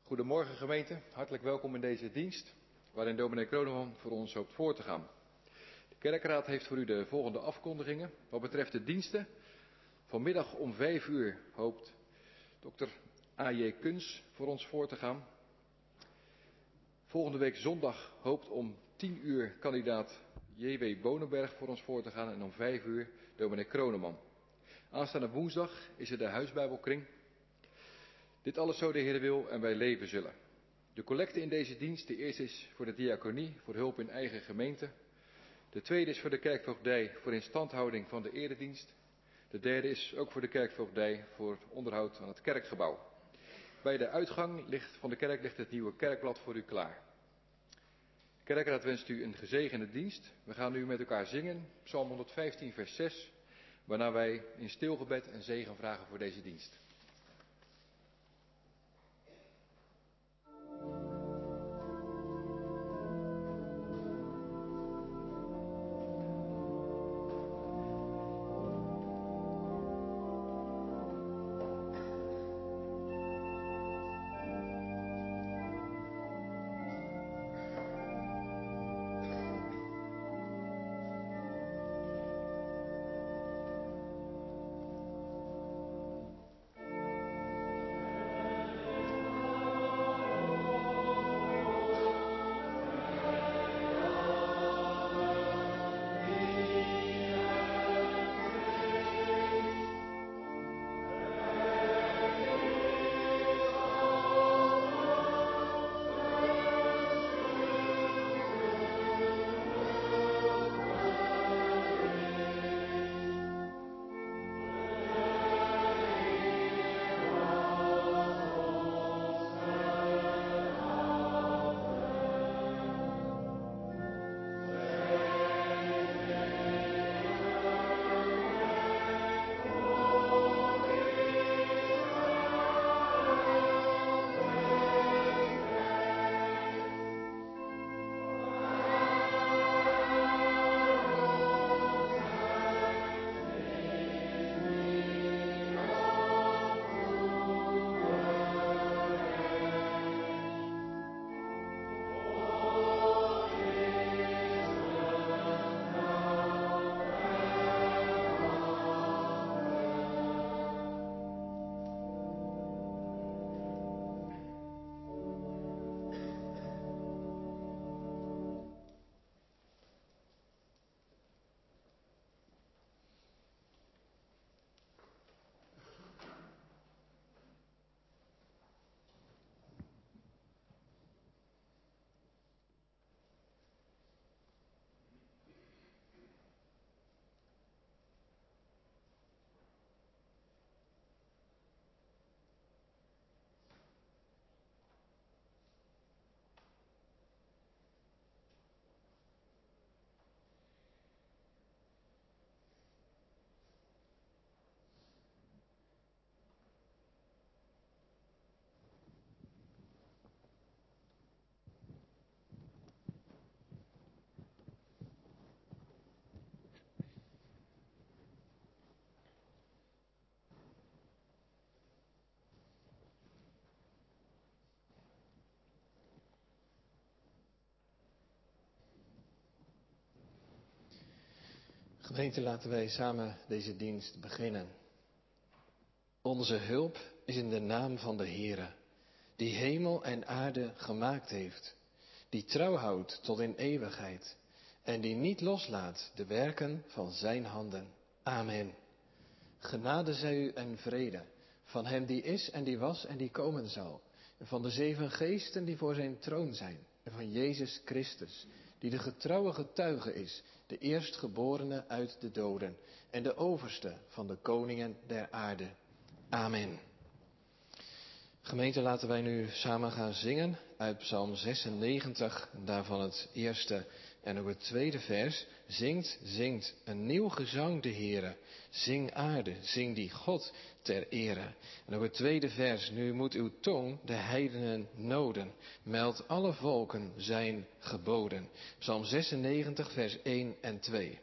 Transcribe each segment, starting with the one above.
Goedemorgen gemeente, hartelijk welkom in deze dienst, waarin dominee Kroneman voor ons hoopt voor te gaan. De kerkraad heeft voor u de volgende afkondigingen. Wat betreft de diensten, vanmiddag om 5 uur hoopt dokter A.J. Kuns voor ons voor te gaan. Volgende week zondag hoopt om 10 uur kandidaat J.W. Bonenberg voor ons voor te gaan en om 5 uur dominee Kroneman. Aanstaande woensdag is er de huisbijbelkring. Dit alles zo de Heer wil en wij leven zullen. De collecte in deze dienst, de eerste is voor de diaconie, voor hulp in eigen gemeente. De tweede is voor de kerkvoogdij, voor instandhouding van de eredienst. De derde is ook voor de kerkvoogdij, voor het onderhoud aan het kerkgebouw. Bij de uitgang van de kerk ligt het nieuwe kerkblad voor u klaar. De kerkraad wenst u een gezegende dienst. We gaan nu met elkaar zingen, Psalm 115 vers 6, waarna wij in stilgebed een zegen vragen voor deze dienst. Gemeente, laten wij samen deze dienst beginnen. Onze hulp is in de naam van de Heere, die hemel en aarde gemaakt heeft, die trouw houdt tot in eeuwigheid en die niet loslaat de werken van zijn handen. Amen. Genade zij u en vrede van hem die is en die was en die komen zal, en van de 7 geesten die voor zijn troon zijn, en van Jezus Christus, die de getrouwe getuige is, de eerstgeborene uit de doden en de overste van de koningen der aarde. Amen. Gemeente, laten wij nu samen gaan zingen uit Psalm 96, daarvan het eerste en ook het tweede vers. Zingt een nieuw gezang de Heere. Zing aarde, zing die God ter ere. En ook het tweede vers, nu moet uw tong de heidenen noden. Meld alle volken zijn geboden. Psalm 96, vers 1 en 2.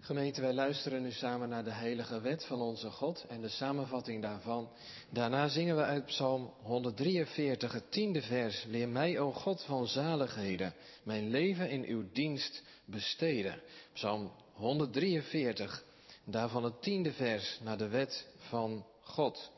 Gemeente, wij luisteren nu samen naar de heilige wet van onze God en de samenvatting daarvan. Daarna zingen we uit Psalm 143, het 10e vers. Leer mij, o God van zaligheden, mijn leven in uw dienst besteden. Psalm 143, daarvan het 10e vers naar de wet van God.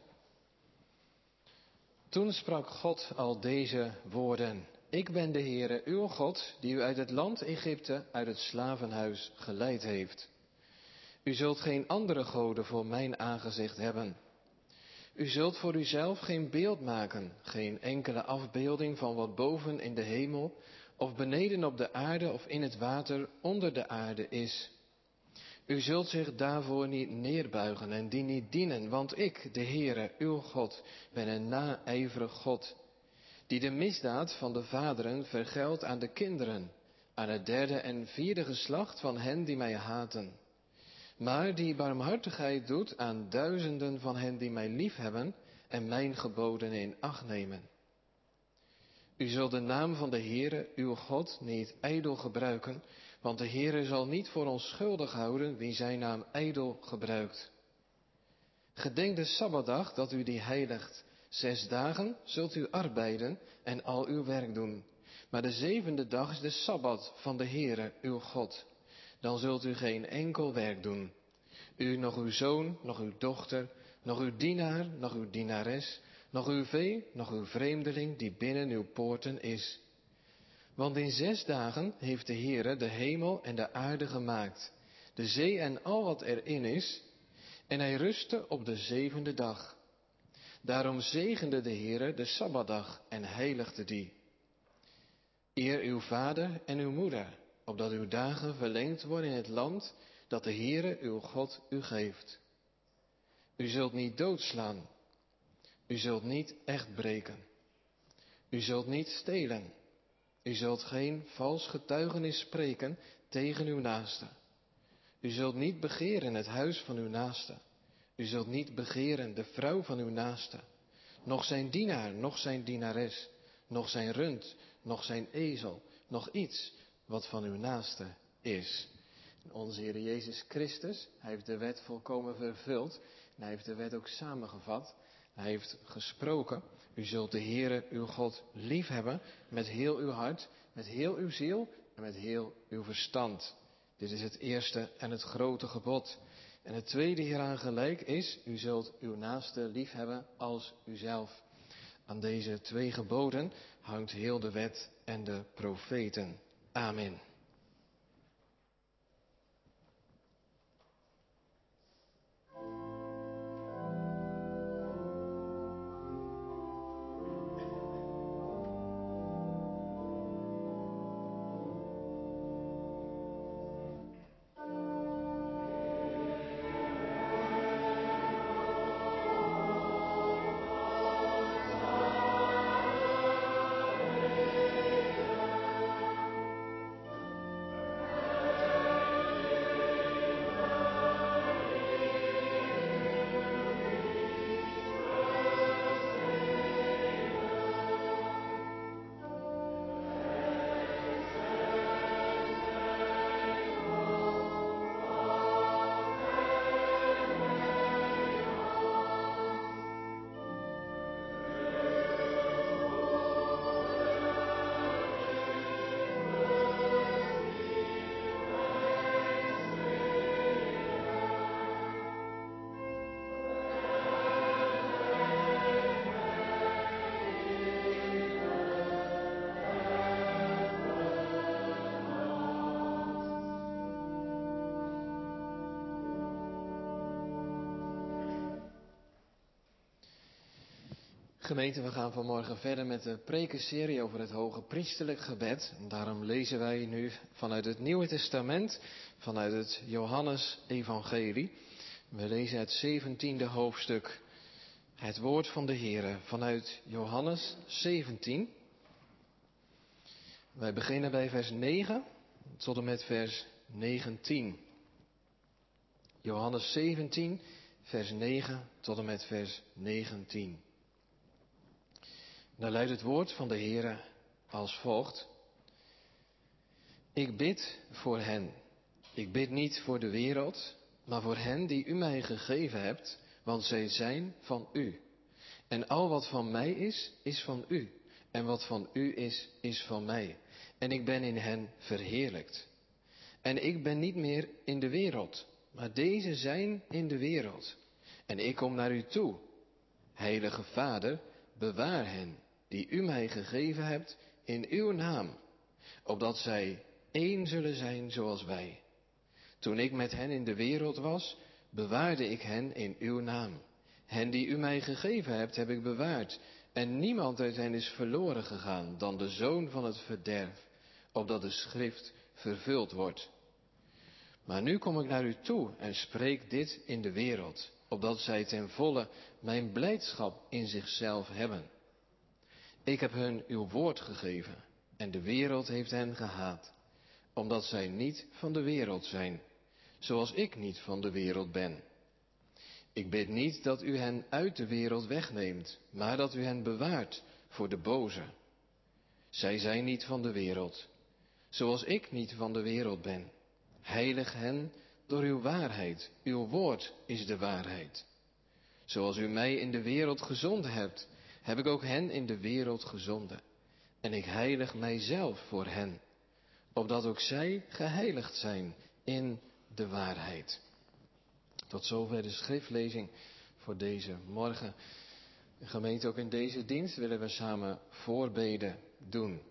Toen sprak God al deze woorden. Ik ben de Heere, uw God, die u uit het land Egypte, uit het slavenhuis geleid heeft. U zult geen andere goden voor mijn aangezicht hebben. U zult voor uzelf geen beeld maken, geen enkele afbeelding van wat boven in de hemel, of beneden op de aarde of in het water onder de aarde is. U zult zich daarvoor niet neerbuigen en die niet dienen, want ik, de Heere, uw God, ben een naijverig God, die de misdaad van de vaderen vergeldt aan de kinderen, aan het 3e en 4e geslacht van hen die mij haten. Maar die barmhartigheid doet aan duizenden van hen die mij liefhebben en mijn geboden in acht nemen. U zult de naam van de Heere, uw God, niet ijdel gebruiken, want de Heere zal niet voor onschuldig houden wie zijn naam ijdel gebruikt. Gedenk de Sabbatdag dat u die heiligt. 6 dagen zult u arbeiden en al uw werk doen. Maar de 7e dag is de Sabbat van de Heere, uw God. Dan zult u geen enkel werk doen. U, nog uw zoon, nog uw dochter, nog uw dienaar, nog uw dienares, nog uw vee, nog uw vreemdeling die binnen uw poorten is. Want in 6 dagen heeft de Heere de hemel en de aarde gemaakt, de zee en al wat erin is, en hij rustte op de 7e dag. Daarom zegende de Heere de Sabbatdag en heiligde die. Eer uw vader en uw moeder, opdat uw dagen verlengd worden in het land dat de Heere uw God u geeft. U zult niet doodslaan. U zult niet echt breken. U zult niet stelen. U zult geen vals getuigenis spreken tegen uw naaste. U zult niet begeren het huis van uw naaste. U zult niet begeren de vrouw van uw naaste. Nog zijn dienaar, nog zijn dienares, nog zijn rund, nog zijn ezel, nog iets wat van uw naaste is. Onze Heer Jezus Christus, hij heeft de wet volkomen vervuld. En hij heeft de wet ook samengevat. Hij heeft gesproken. U zult de Heere uw God liefhebben met heel uw hart, met heel uw ziel en met heel uw verstand. Dit is het eerste en het grote gebod. En het tweede hieraan gelijk is, u zult uw naaste liefhebben als uzelf. Aan deze 2 geboden hangt heel de wet en de profeten. Amen. Gemeente, we gaan vanmorgen verder met de prekenserie over het hoge priesterlijk gebed. En daarom lezen wij nu vanuit het Nieuwe Testament, vanuit het Johannes-evangelie. We lezen het 17e hoofdstuk, het woord van de Heere, vanuit Johannes 17. Wij beginnen bij vers 9 tot en met vers 19. Johannes 17, vers 9 tot en met vers 19. Dan luidt het woord van de Heere als volgt. Ik bid voor hen. Ik bid niet voor de wereld, maar voor hen die u mij gegeven hebt, want zij zijn van u. En al wat van mij is van u. En wat van u is van mij. En ik ben in hen verheerlijkt. En ik ben niet meer in de wereld, maar deze zijn in de wereld. En ik kom naar u toe. Heilige Vader, bewaar hen die u mij gegeven hebt in uw naam, opdat zij één zullen zijn zoals wij. Toen ik met hen in de wereld was, bewaarde ik hen in uw naam. Hen die u mij gegeven hebt, heb ik bewaard. En niemand uit hen is verloren gegaan dan de zoon van het verderf, opdat de schrift vervuld wordt. Maar nu kom ik naar u toe en spreek dit in de wereld, opdat zij ten volle mijn blijdschap in zichzelf hebben. Ik heb hun uw woord gegeven en de wereld heeft hen gehaat, omdat zij niet van de wereld zijn, zoals ik niet van de wereld ben. Ik bid niet dat u hen uit de wereld wegneemt, maar dat u hen bewaart voor de boze. Zij zijn niet van de wereld, zoals ik niet van de wereld ben. Heilig hen door uw waarheid. Uw woord is de waarheid. Zoals u mij in de wereld gezonden hebt, heb ik ook hen in de wereld gezonden. En ik heilig mijzelf voor hen, opdat ook zij geheiligd zijn in de waarheid. Tot zover de schriftlezing voor deze morgen. Gemeente, ook in deze dienst willen we samen voorbeden doen.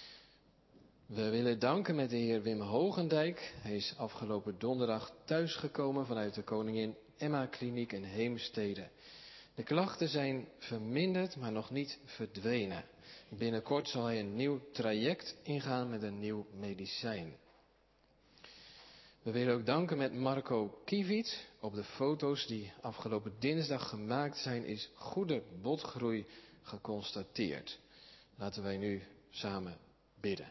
We willen danken met de heer Wim Hogendijk. Hij is afgelopen donderdag thuisgekomen vanuit de Koningin Emma Kliniek in Heemstede. De klachten zijn verminderd, maar nog niet verdwenen. Binnenkort zal hij een nieuw traject ingaan met een nieuw medicijn. We willen ook danken met Marco Kiviet. Op de foto's die afgelopen dinsdag gemaakt zijn, is goede botgroei geconstateerd. Laten wij nu samen bidden.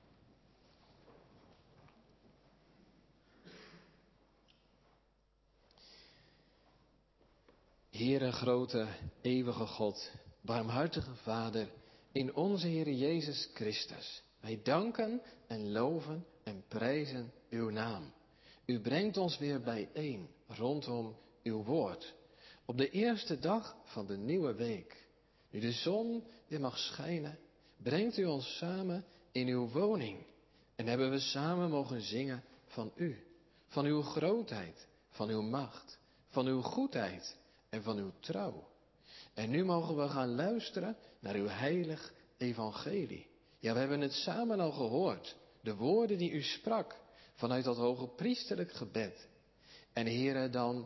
Heere grote, eeuwige God, barmhartige Vader, in onze Heer Jezus Christus. Wij danken en loven en prijzen uw naam. U brengt ons weer bijeen rondom uw woord. Op de eerste dag van de nieuwe week, nu de zon weer mag schijnen, brengt u ons samen in uw woning. En hebben we samen mogen zingen van u, van uw grootheid, van uw macht, van uw goedheid en van uw trouw. En nu mogen we gaan luisteren naar uw heilig evangelie. Ja, we hebben het samen al gehoord. De woorden die u sprak vanuit dat hoge priesterlijk gebed. En Heere, dan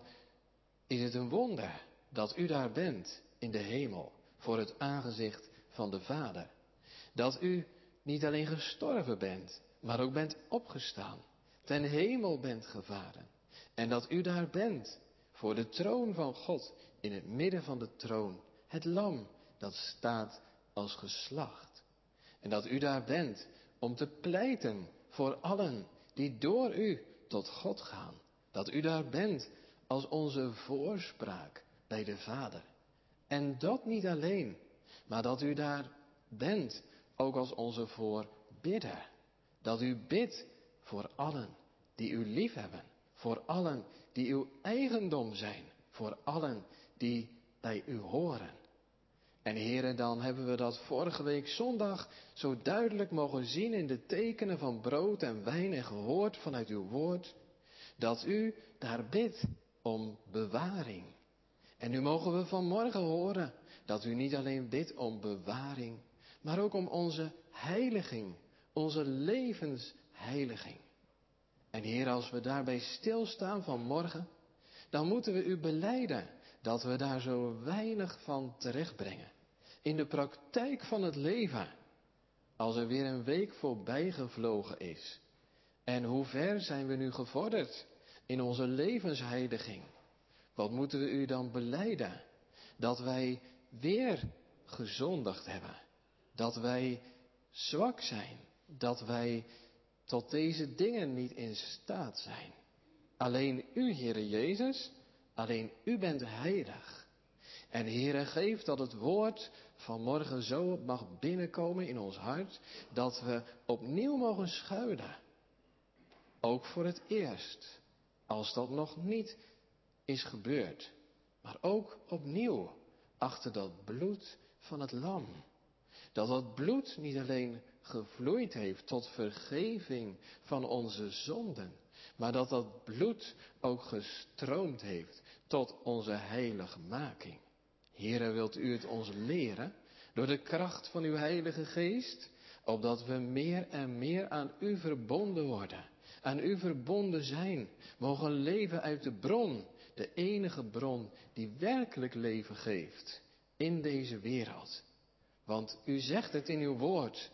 is het een wonder dat u daar bent in de hemel voor het aangezicht van de Vader. Dat u niet alleen gestorven bent, maar ook bent opgestaan. Ten hemel bent gevaren. En dat u daar bent voor de troon van God, in het midden van de troon. Het lam dat staat als geslacht. En dat u daar bent om te pleiten voor allen die door u tot God gaan. Dat u daar bent als onze voorspraak bij de Vader. En dat niet alleen, maar dat u daar bent ook als onze voorbidder. Dat u bidt voor allen die u liefhebben. Voor allen die uw eigendom zijn. Voor allen die bij u horen. En Heere, dan hebben we dat vorige week zondag zo duidelijk mogen zien in de tekenen van brood en wijn en gehoord vanuit uw woord. Dat u daar bidt om bewaring. En nu mogen we vanmorgen horen dat u niet alleen bidt om bewaring, maar ook om onze heiliging, onze levensheiliging. En Heer, als we daarbij stilstaan vanmorgen, dan moeten we u belijden dat we daar zo weinig van terechtbrengen. In de praktijk van het leven, als er weer een week voorbij gevlogen is. En hoe ver zijn we nu gevorderd in onze levensheiliging? Wat moeten we u dan belijden? Dat wij weer gezondigd hebben. Dat wij zwak zijn. Dat wij tot deze dingen niet in staat zijn. Alleen u, Heere Jezus, alleen u bent heilig. En Heere, geef dat het woord vanmorgen zo mag binnenkomen in ons hart, dat we opnieuw mogen schuilen ook voor het eerst, als dat nog niet is gebeurd, maar ook opnieuw achter dat bloed van het lam. Dat bloed niet alleen gevloeid heeft tot vergeving van onze zonden, maar dat bloed ook gestroomd heeft tot onze heiligmaking. Heere, wilt u het ons leren door de kracht van uw Heilige Geest, opdat we meer en meer aan u verbonden worden, aan u verbonden zijn, mogen leven uit de bron, de enige bron die werkelijk leven geeft in deze wereld. Want u zegt het in uw woord,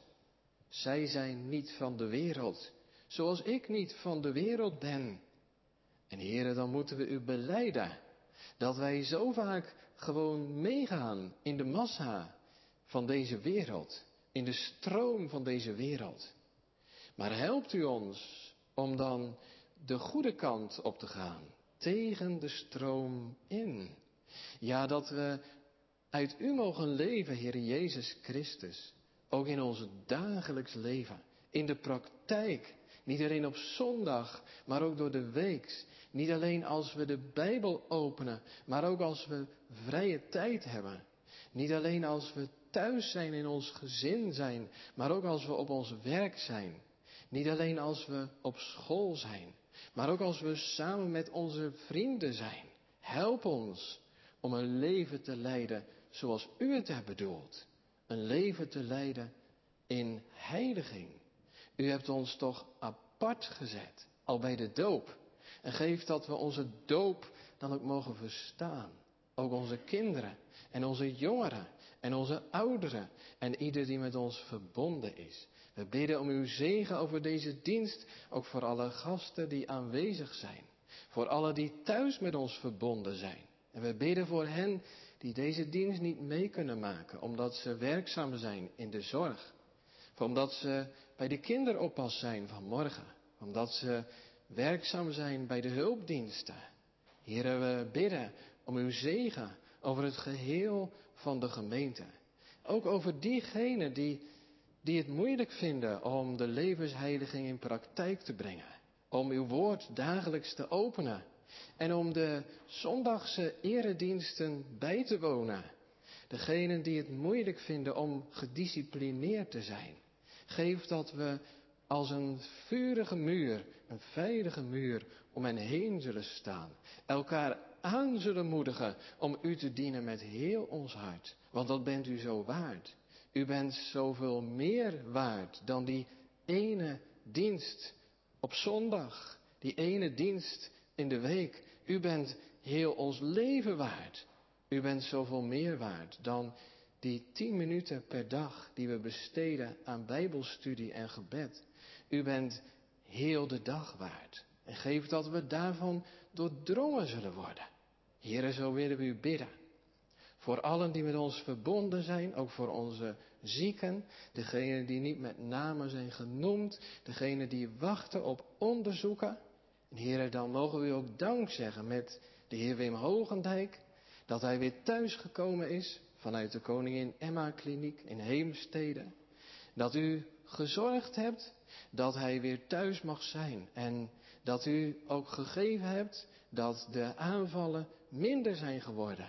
zij zijn niet van de wereld, zoals ik niet van de wereld ben. En Heere, dan moeten we u belijden dat wij zo vaak gewoon meegaan in de massa van deze wereld, in de stroom van deze wereld. Maar helpt u ons om dan de goede kant op te gaan, tegen de stroom in. Ja, dat we uit u mogen leven, Heere Jezus Christus, ook in ons dagelijks leven, in de praktijk, niet alleen op zondag, maar ook door de week. Niet alleen als we de Bijbel openen, maar ook als we vrije tijd hebben. Niet alleen als we thuis zijn, in ons gezin zijn, maar ook als we op ons werk zijn. Niet alleen als we op school zijn, maar ook als we samen met onze vrienden zijn. Help ons om een leven te leiden zoals u het hebt bedoeld. Een leven te leiden in heiliging. U hebt ons toch apart gezet, al bij de doop. En geef dat we onze doop dan ook mogen verstaan. Ook onze kinderen en onze jongeren en onze ouderen en ieder die met ons verbonden is. We bidden om uw zegen over deze dienst, ook voor alle gasten die aanwezig zijn. Voor alle die thuis met ons verbonden zijn. En we bidden voor hen die deze dienst niet mee kunnen maken, omdat ze werkzaam zijn in de zorg. Of omdat ze bij de kinderoppas zijn vanmorgen. Omdat ze werkzaam zijn bij de hulpdiensten. Here, we bidden om uw zegen over het geheel van de gemeente. Ook over diegenen die het moeilijk vinden om de levensheiliging in praktijk te brengen. Om uw woord dagelijks te openen. En om de zondagse erediensten bij te wonen. Degenen die het moeilijk vinden om gedisciplineerd te zijn. Geef dat we als een vurige muur, een veilige muur om hen heen zullen staan. Elkaar aan zullen moedigen om u te dienen met heel ons hart. Want dat bent u zo waard. U bent zoveel meer waard dan die ene dienst op zondag. Die ene dienst in de week. U bent heel ons leven waard. U bent zoveel meer waard dan die 10 minuten per dag die we besteden aan bijbelstudie en gebed. U bent heel de dag waard. En geef dat we daarvan doordrongen zullen worden. Heere, zo willen we u bidden. Voor allen die met ons verbonden zijn, ook voor onze zieken, degenen die niet met name zijn genoemd, degenen die wachten op onderzoeken. En Heere, dan mogen we u ook dank zeggen met de heer Wim Hogendijk, dat hij weer thuisgekomen is vanuit de Koningin Emma Kliniek in Heemstede. Dat u gezorgd hebt dat hij weer thuis mag zijn. En dat u ook gegeven hebt dat de aanvallen minder zijn geworden.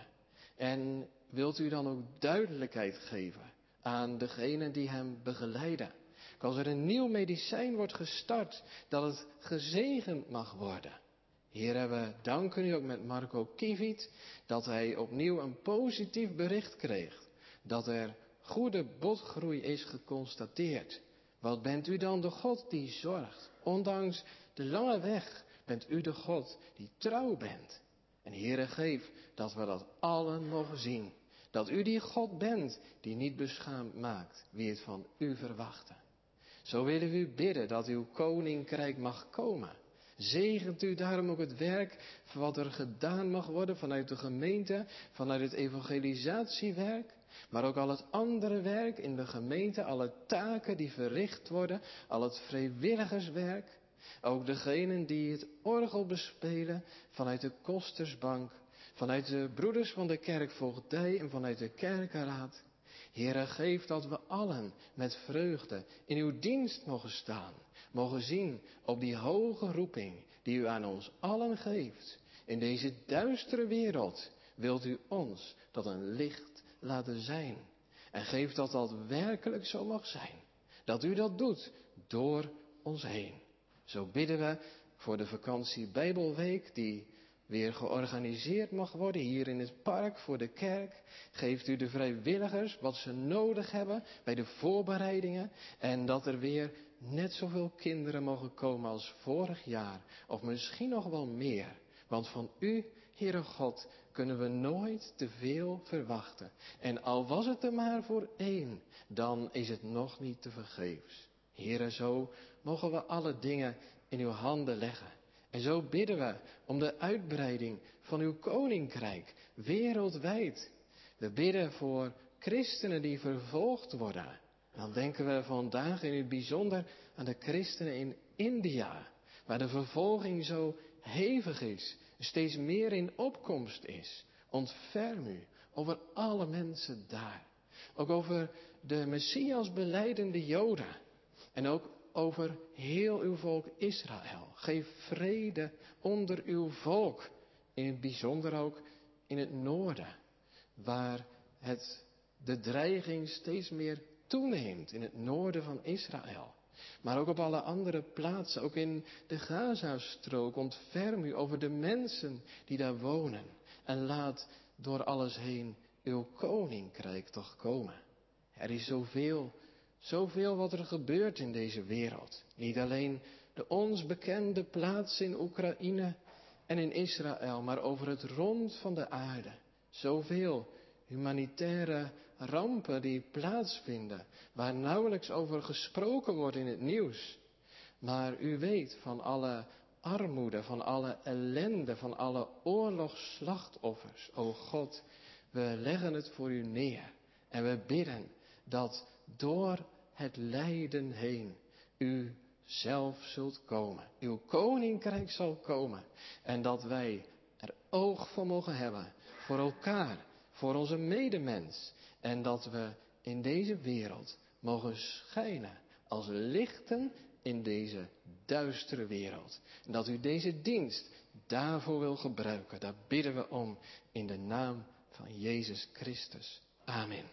En wilt u dan ook duidelijkheid geven aan degenen die hem begeleiden. Als er een nieuw medicijn wordt gestart, dat het gezegend mag worden. Heer, we danken u ook met Marco Kieviet dat hij opnieuw een positief bericht kreeg. Dat er goede botgroei is geconstateerd. Wat bent u dan de God die zorgt? Ondanks de lange weg bent u de God die trouw bent. En Heere, geef dat we dat allen mogen zien. Dat u die God bent die niet beschaamd maakt wie het van u verwachten. Zo willen we u bidden dat uw koninkrijk mag komen. Zegent u daarom ook het werk wat er gedaan mag worden vanuit de gemeente, vanuit het evangelisatiewerk, maar ook al het andere werk in de gemeente, alle taken die verricht worden, al het vrijwilligerswerk, ook degenen die het orgel bespelen vanuit de kostersbank, vanuit de broeders van de kerkvoogdij en vanuit de kerkenraad. Heere, geef dat we allen met vreugde in uw dienst mogen staan. mogen zien op die hoge roeping die u aan ons allen geeft. In deze duistere wereld wilt u ons tot een licht laten zijn. En geef dat dat werkelijk zo mag zijn. Dat u dat doet door ons heen. Zo bidden we voor de vakantie Bijbelweek die weer georganiseerd mag worden hier in het park voor de kerk. Geeft u de vrijwilligers wat ze nodig hebben bij de voorbereidingen. En dat er weer net zoveel kinderen mogen komen als vorig jaar. Of misschien nog wel meer. Want van u, Heere God, kunnen we nooit te veel verwachten. En al was het er maar voor 1, dan is het nog niet te vergeefs. Heere, zo mogen we alle dingen in uw handen leggen. En zo bidden we om de uitbreiding van uw koninkrijk wereldwijd. We bidden voor christenen die vervolgd worden. En dan denken we vandaag in het bijzonder aan de christenen in India, waar de vervolging zo hevig is, steeds meer in opkomst is. Ontferm u over alle mensen daar. Ook over de Messias belijdende Joden. En ook over heel uw volk Israël. Geef vrede onder uw volk. In het bijzonder ook in het noorden. Waar de dreiging steeds meer toeneemt. In het noorden van Israël. Maar ook op alle andere plaatsen. Ook in de Gazastrook. Ontferm u over de mensen die daar wonen. En laat door alles heen uw koninkrijk toch komen. Er is zoveel wat er gebeurt in deze wereld. Niet alleen de ons bekende plaatsen in Oekraïne en in Israël, maar over het rond van de aarde. Zoveel humanitaire rampen die plaatsvinden, waar nauwelijks over gesproken wordt in het nieuws. Maar u weet van alle armoede, van alle ellende, van alle oorlogsslachtoffers. O God, we leggen het voor u neer en we bidden dat door het lijden heen u zelf zult komen. Uw koninkrijk zal komen. En dat wij er oog voor mogen hebben. Voor elkaar. Voor onze medemens. En dat we in deze wereld mogen schijnen als lichten in deze duistere wereld. En dat u deze dienst daarvoor wil gebruiken. Daar bidden we om in de naam van Jezus Christus. Amen.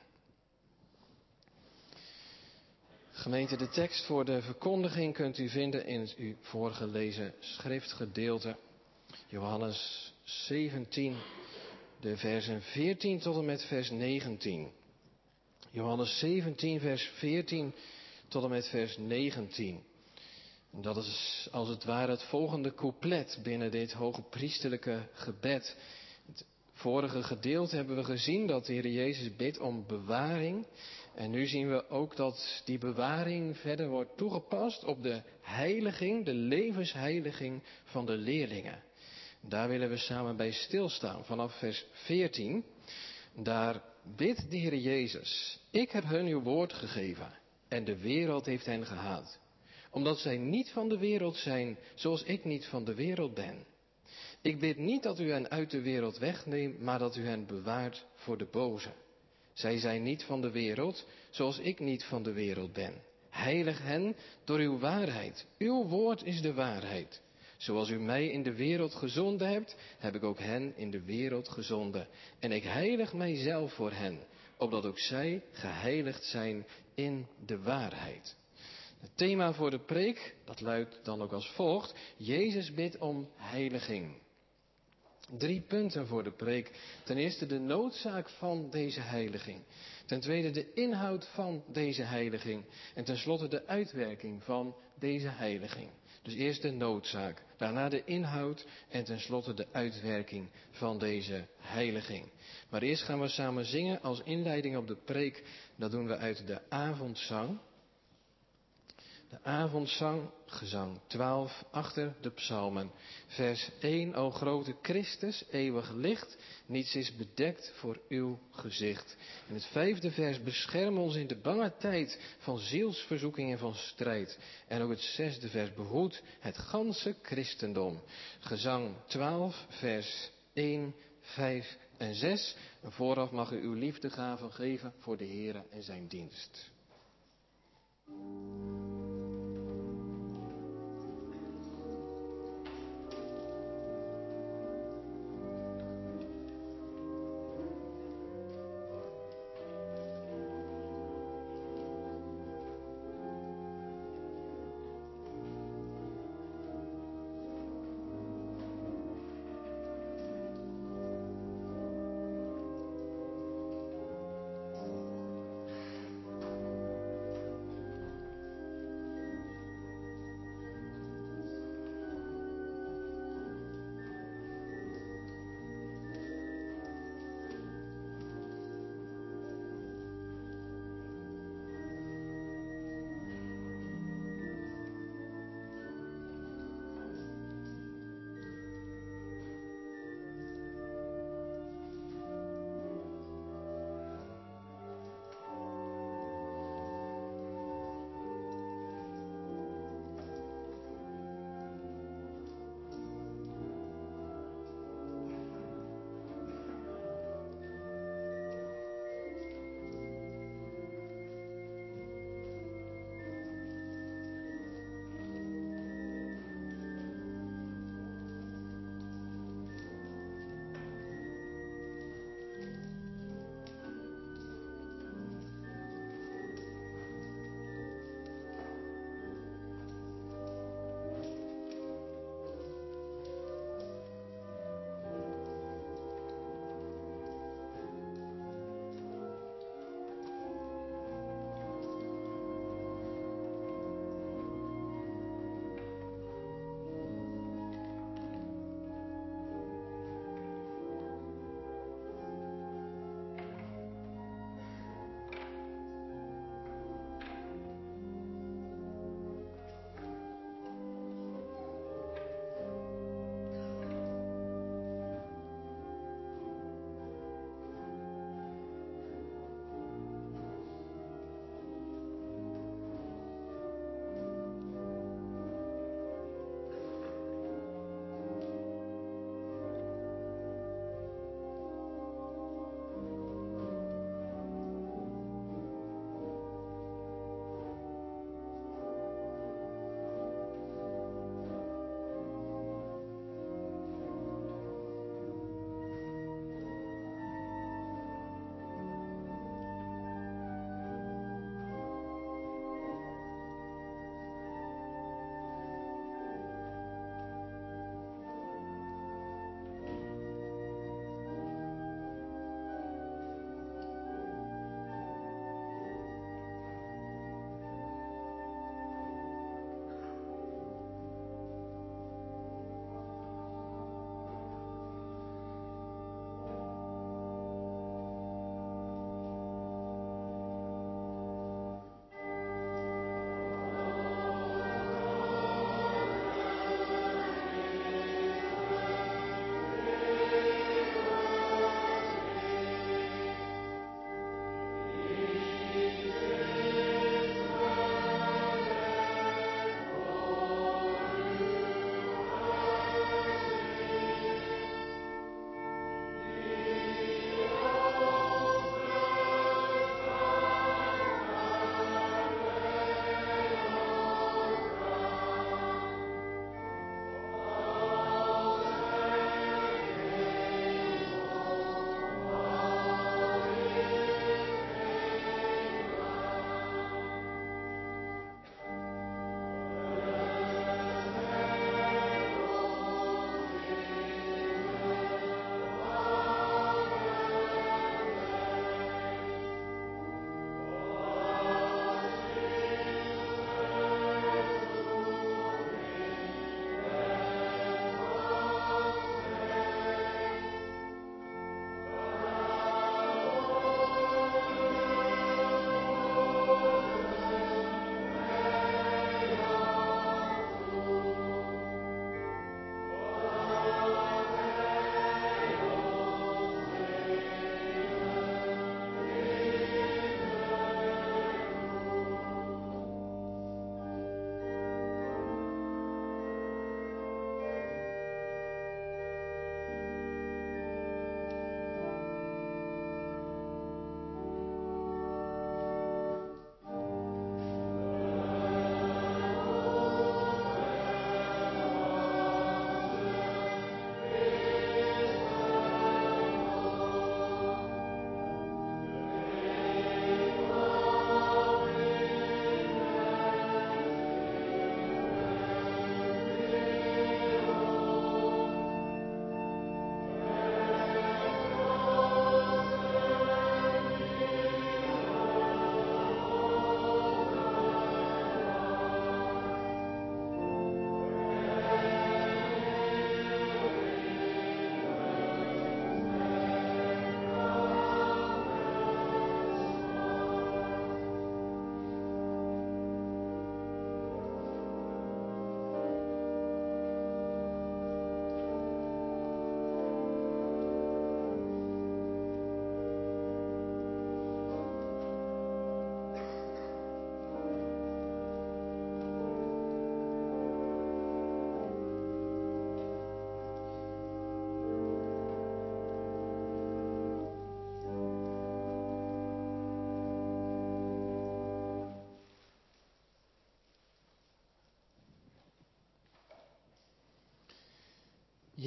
Gemeente, de tekst voor de verkondiging kunt u vinden in het u voorgelezen schriftgedeelte. Johannes 17, de versen 14 tot en met vers 19. Johannes 17, vers 14 tot en met vers 19. En dat is als het ware het volgende couplet binnen dit hoge priesterlijke gebed. Het vorige gedeelte hebben we gezien dat de Heer Jezus bidt om bewaring. En nu zien we ook dat die bewaring verder wordt toegepast op de heiliging, de levensheiliging van de leerlingen. Daar willen we samen bij stilstaan. Vanaf vers 14, daar bidt de Heer Jezus: ik heb hun uw woord gegeven en de wereld heeft hen gehaat. Omdat zij niet van de wereld zijn, zoals ik niet van de wereld ben. Ik bid niet dat u hen uit de wereld wegneemt, maar dat u hen bewaart voor de boze. Zij zijn niet van de wereld, zoals ik niet van de wereld ben. Heilig hen door uw waarheid. Uw woord is de waarheid. Zoals u mij in de wereld gezonden hebt, heb ik ook hen in de wereld gezonden. En ik heilig mijzelf voor hen, opdat ook zij geheiligd zijn in de waarheid. Het thema voor de preek, dat luidt dan ook als volgt: Jezus bidt om heiliging. 3 punten voor de preek. Ten eerste de noodzaak van deze heiliging. Ten tweede de inhoud van deze heiliging. En tenslotte de uitwerking van deze heiliging. Dus eerst de noodzaak, daarna de inhoud en tenslotte de uitwerking van deze heiliging. Maar eerst gaan we samen zingen als inleiding op de preek. Dat doen we uit de avondzang. De avondzang, gezang 12, achter de psalmen. Vers 1, o grote Christus, eeuwig licht, niets is bedekt voor uw gezicht. In het 5e vers, bescherm ons in de bange tijd van zielsverzoeking en van strijd. En ook het 6e vers, behoed het ganse christendom. Gezang 12, vers 1, 5 en 6. En vooraf mag u uw liefdegaven geven voor de Heere en zijn dienst.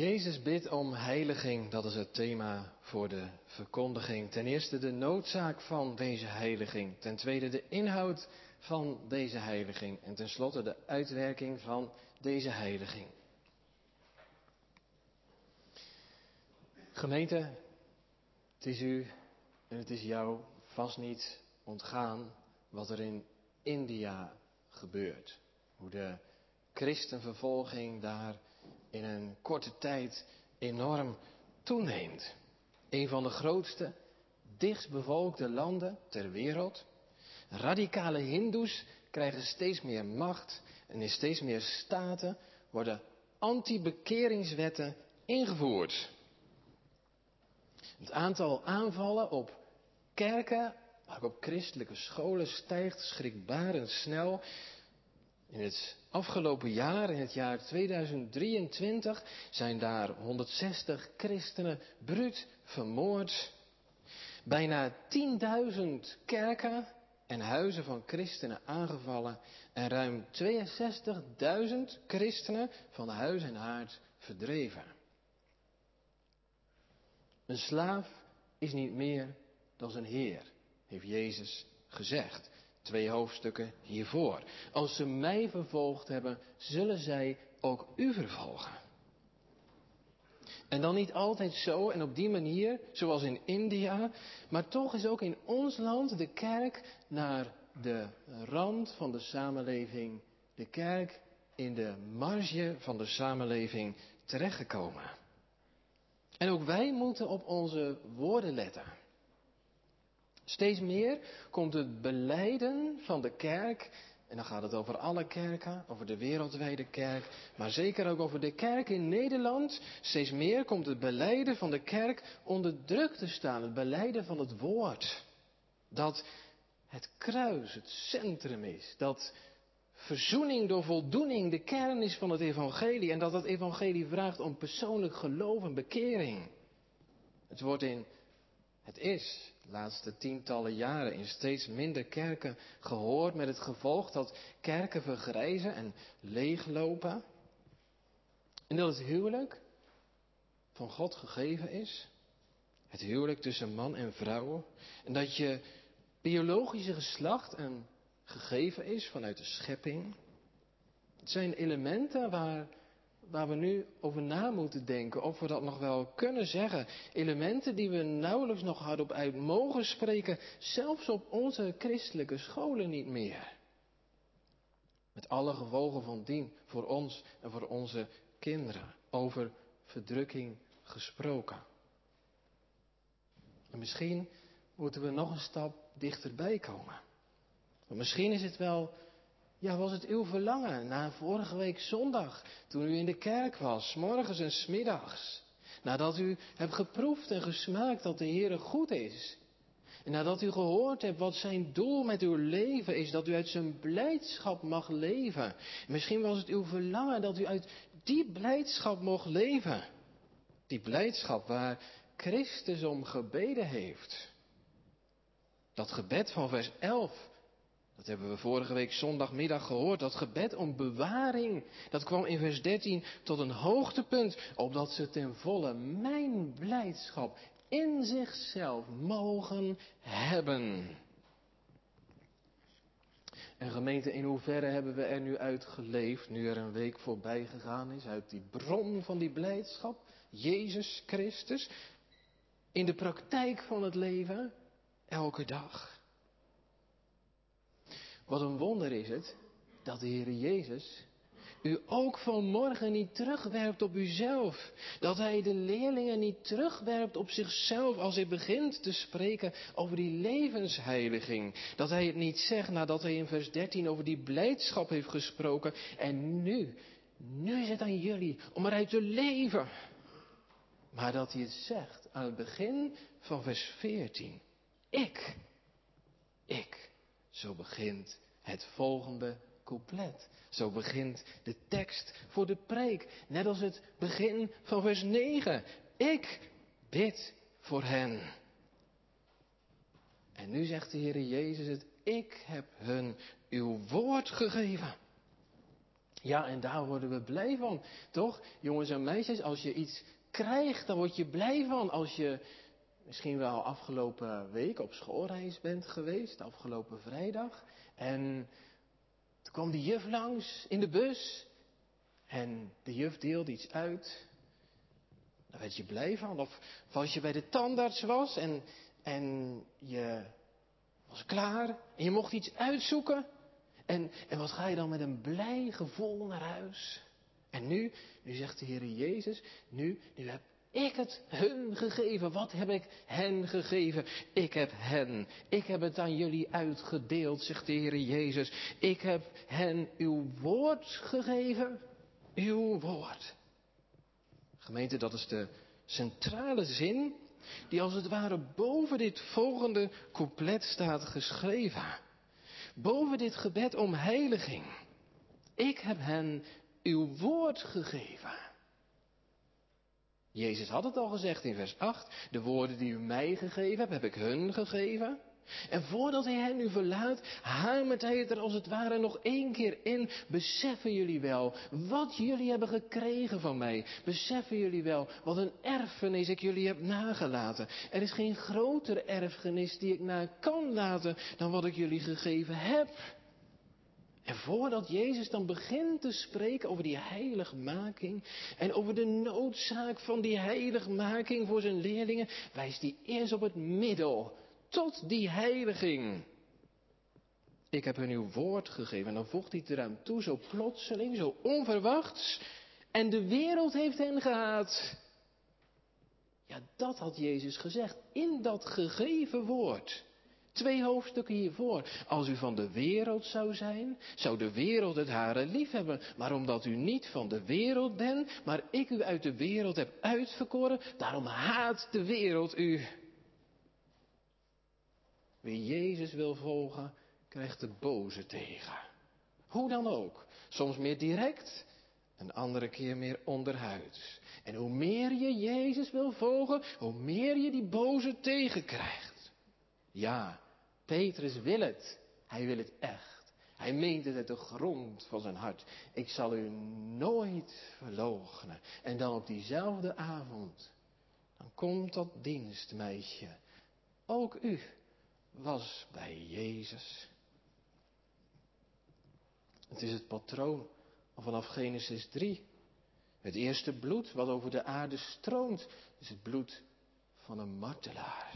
Jezus bidt om heiliging, dat is het thema voor de verkondiging. Ten eerste de noodzaak van deze heiliging. Ten tweede de inhoud van deze heiliging. En tenslotte de uitwerking van deze heiliging. Gemeente, het is u en het is jou vast niet ontgaan wat er in India gebeurt. Hoe de christenvervolging daar in een korte tijd enorm toeneemt. Een van de grootste, dichtstbevolkte landen ter wereld. Radicale hindoes krijgen steeds meer macht en in steeds meer staten worden anti-bekeringswetten ingevoerd. Het aantal aanvallen op kerken, maar ook op christelijke scholen stijgt schrikbarend snel. In het afgelopen jaar, in het jaar 2023, zijn daar 160 christenen bruut vermoord. Bijna 10.000 kerken en huizen van christenen aangevallen en ruim 62.000 christenen van huis en haard verdreven. Een slaaf is niet meer dan zijn heer, heeft Jezus gezegd. 2 hoofdstukken hiervoor. Als ze mij vervolgd hebben, zullen zij ook u vervolgen. En dan niet altijd zo en op die manier, zoals in India, maar toch is ook in ons land de kerk naar de rand van de samenleving, de kerk in de marge van de samenleving terechtgekomen. En ook wij moeten op onze woorden letten. Steeds meer komt het belijden van de kerk, en dan gaat het over alle kerken, over de wereldwijde kerk, maar zeker ook over de kerk in Nederland. Steeds meer komt het belijden van de kerk onder druk te staan, het belijden van het woord. Dat het kruis het centrum is, dat verzoening door voldoening de kern is van het evangelie en dat het evangelie vraagt om persoonlijk geloof en bekering. Het is de laatste tientallen jaren in steeds minder kerken gehoord met het gevolg dat kerken vergrijzen en leeglopen. En dat het huwelijk van God gegeven is. Het huwelijk tussen man en vrouw. En dat je biologische geslacht een gegeven is vanuit de schepping. Het zijn elementen waar we nu over na moeten denken, of we dat nog wel kunnen zeggen. Elementen die we nauwelijks nog hardop uit mogen spreken, zelfs op onze christelijke scholen niet meer. Met alle gevolgen van dien voor ons en voor onze kinderen. Over verdrukking gesproken. En misschien moeten we nog een stap dichterbij komen. Want misschien is het wel... Ja, was het uw verlangen na vorige week zondag, toen u in de kerk was, 's morgens en 's middags. Nadat u hebt geproefd en gesmaakt dat de Heere goed is. En nadat u gehoord hebt wat zijn doel met uw leven is, dat u uit zijn blijdschap mag leven. Misschien was het uw verlangen dat u uit die blijdschap mocht leven. Die blijdschap waar Christus om gebeden heeft. Dat gebed van vers 11. Dat hebben we vorige week zondagmiddag gehoord. Dat gebed om bewaring, dat kwam in vers 13 tot een hoogtepunt. Opdat ze ten volle mijn blijdschap in zichzelf mogen hebben. En gemeente, in hoeverre hebben we er nu uit geleefd, nu er een week voorbij gegaan is, uit die bron van die blijdschap, Jezus Christus, in de praktijk van het leven, elke dag. Wat een wonder is het, dat de Heer Jezus u ook vanmorgen niet terugwerpt op uzelf. Dat Hij de leerlingen niet terugwerpt op zichzelf als Hij begint te spreken over die levensheiliging. Dat Hij het niet zegt nadat Hij in vers 13 over die blijdschap heeft gesproken. En nu is het aan jullie om eruit te leven. Maar dat Hij het zegt aan het begin van vers 14. Ik. Zo begint het volgende couplet. Zo begint de tekst voor de preek. Net als het begin van vers 9. Ik bid voor hen. En nu zegt de Heer Jezus het. Ik heb hun uw woord gegeven. Ja, en daar worden we blij van, toch? Jongens en meisjes, als je iets krijgt, dan word je blij van. Als je misschien wel afgelopen week op schoolreis bent geweest, afgelopen vrijdag. En toen kwam de juf langs in de bus. En de juf deelde iets uit. Daar werd je blij van. Of als je bij de tandarts was en je was klaar. En je mocht iets uitzoeken. En wat ga je dan met een blij gevoel naar huis? En nu zegt de Heer Jezus, nu heb ik het hun gegeven. Wat heb ik hen gegeven? Ik heb het aan jullie uitgedeeld, zegt de Heer Jezus. Ik heb hen uw woord gegeven. Uw woord. Gemeente, dat is de centrale zin die als het ware boven dit volgende couplet staat geschreven. Boven dit gebed om heiliging. Ik heb hen uw woord gegeven. Jezus had het al gezegd in vers 8. De woorden die u mij gegeven hebt, heb ik hun gegeven. En voordat hij hen nu verlaat, hamert hij het er als het ware nog 1 keer in. Beseffen jullie wel wat jullie hebben gekregen van mij? Beseffen jullie wel wat een erfenis ik jullie heb nagelaten? Er is geen grotere erfenis die ik na kan laten dan wat ik jullie gegeven heb. En voordat Jezus dan begint te spreken over die heiligmaking en over de noodzaak van die heiligmaking voor zijn leerlingen, wijst hij eerst op het middel tot die heiliging. Ik heb hun uw woord gegeven. En dan voegt hij het eraan toe, zo plotseling, zo onverwachts. En de wereld heeft hen gehaat. Ja, dat had Jezus gezegd in dat gegeven woord. 2 hoofdstukken hiervoor. Als u van de wereld zou zijn, zou de wereld het hare lief hebben. Maar omdat u niet van de wereld bent, maar ik u uit de wereld heb uitverkoren, daarom haat de wereld u. Wie Jezus wil volgen, krijgt de boze tegen. Hoe dan ook. Soms meer direct, een andere keer meer onderhuids. En hoe meer je Jezus wil volgen, hoe meer je die boze tegenkrijgt. Ja, Petrus wil het. Hij wil het echt. Hij meent het uit de grond van zijn hart. Ik zal u nooit verloochenen. En dan op diezelfde avond, dan komt dat dienstmeisje. Ook u was bij Jezus. Het is het patroon vanaf Genesis 3. Het eerste bloed wat over de aarde stroomt, is het bloed van een martelaar.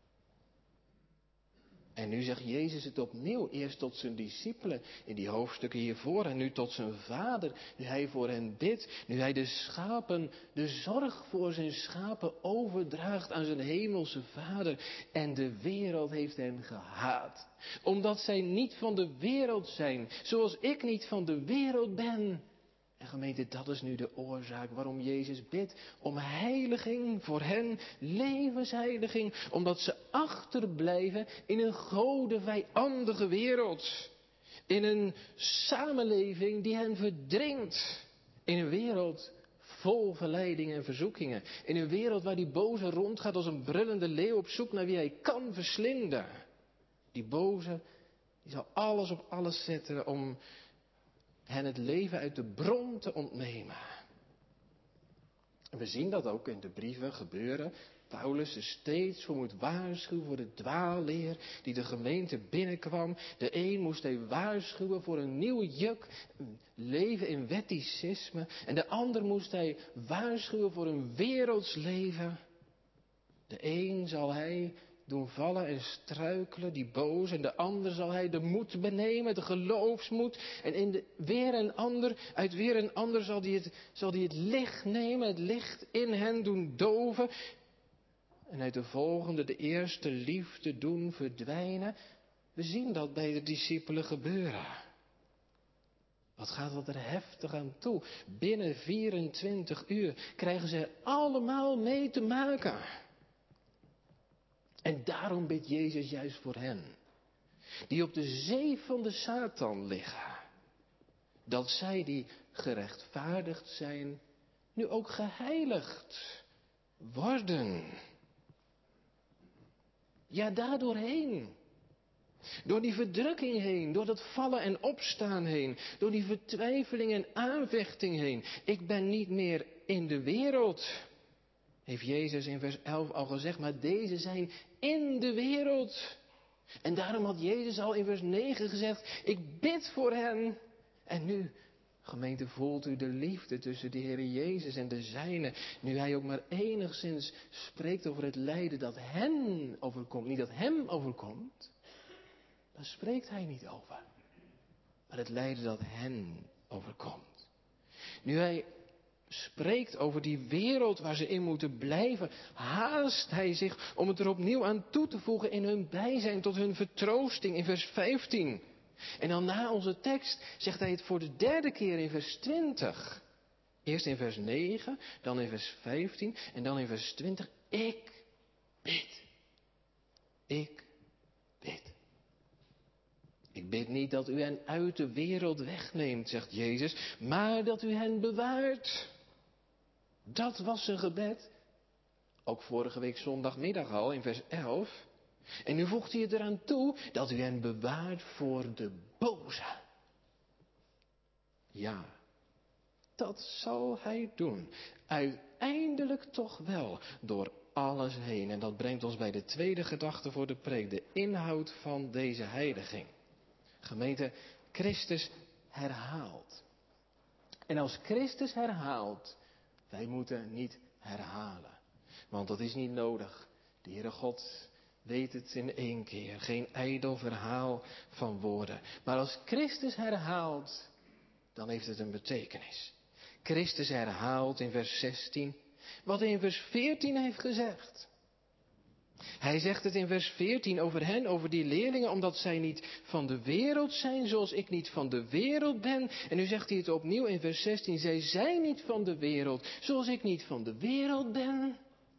En nu zegt Jezus het opnieuw, eerst tot zijn discipelen in die hoofdstukken hiervoor en nu tot zijn vader, nu hij voor hen bidt, nu hij de zorg voor zijn schapen overdraagt aan zijn hemelse vader. En de wereld heeft hen gehaat, omdat zij niet van de wereld zijn, zoals ik niet van de wereld ben. En gemeente, dat is nu de oorzaak waarom Jezus bidt om heiliging voor hen, levensheiliging, omdat ze achterblijven in een godenvijandige wereld. In een samenleving die hen verdringt. In een wereld vol verleidingen en verzoekingen. In een wereld waar die boze rondgaat als een brullende leeuw op zoek naar wie hij kan verslinden. Die boze, die zal alles op alles zetten om hen het leven uit de bron te ontnemen. En we zien dat ook in de brieven gebeuren. Paulus er steeds voor moet waarschuwen voor de dwaalleer die de gemeente binnenkwam. De een moest hij waarschuwen voor een nieuw juk, een leven in wetticisme. En de ander moest hij waarschuwen voor een werelds leven. De een zal hij doen vallen en struikelen, die boos, en de ander zal hij de moed benemen, de geloofsmoed. En uit weer een ander zal hij het licht nemen, het licht in hen doen doven. En uit de volgende de eerste liefde doen verdwijnen. We zien dat bij de discipelen gebeuren. Wat gaat dat er heftig aan toe? Binnen 24 uur krijgen ze er allemaal mee te maken. En daarom bidt Jezus juist voor hen, die op de zee van de Satan liggen, dat zij die gerechtvaardigd zijn, nu ook geheiligd worden. Ja, daardoorheen. Door die verdrukking heen, door dat vallen en opstaan heen, door die vertwijfeling en aanvechting heen. Ik ben niet meer in de wereld, heeft Jezus in vers 11 al gezegd, maar deze zijn in de wereld. En daarom had Jezus al in vers 9 gezegd, ik bid voor hen. En nu, gemeente, voelt u de liefde tussen de Heer Jezus en de zijnen. Nu hij ook maar enigszins spreekt over het lijden dat hen overkomt, niet dat hem overkomt. Daar spreekt hij niet over. Maar het lijden dat hen overkomt. Nu hij spreekt over die wereld waar ze in moeten blijven, haast hij zich om het er opnieuw aan toe te voegen in hun bijzijn, tot hun vertroosting in vers 15. En dan na onze tekst zegt hij het voor de derde keer in vers 20. Eerst in vers 9, dan in vers 15 en dan in vers 20. Ik bid. Ik bid. Ik bid niet dat u hen uit de wereld wegneemt, zegt Jezus, maar dat u hen bewaart. Dat was zijn gebed. Ook vorige week zondagmiddag al in vers 11. En nu voegt hij het eraan toe dat u hen bewaart voor de boze. Ja, dat zal hij doen. Uiteindelijk toch wel door alles heen. En dat brengt ons bij de tweede gedachte voor de preek. De inhoud van deze heiliging. Gemeente, Christus herhaalt. En als Christus herhaalt, wij moeten niet herhalen. Want dat is niet nodig. De Heere God weet het in één keer. Geen ijdel verhaal van woorden. Maar als Christus herhaalt, dan heeft het een betekenis. Christus herhaalt in vers 16 wat hij in vers 14 heeft gezegd. Hij zegt het in vers 14 over hen, over die leerlingen, omdat zij niet van de wereld zijn, zoals ik niet van de wereld ben. En nu zegt hij het opnieuw in vers 16, zij zijn niet van de wereld, zoals ik niet van de wereld ben.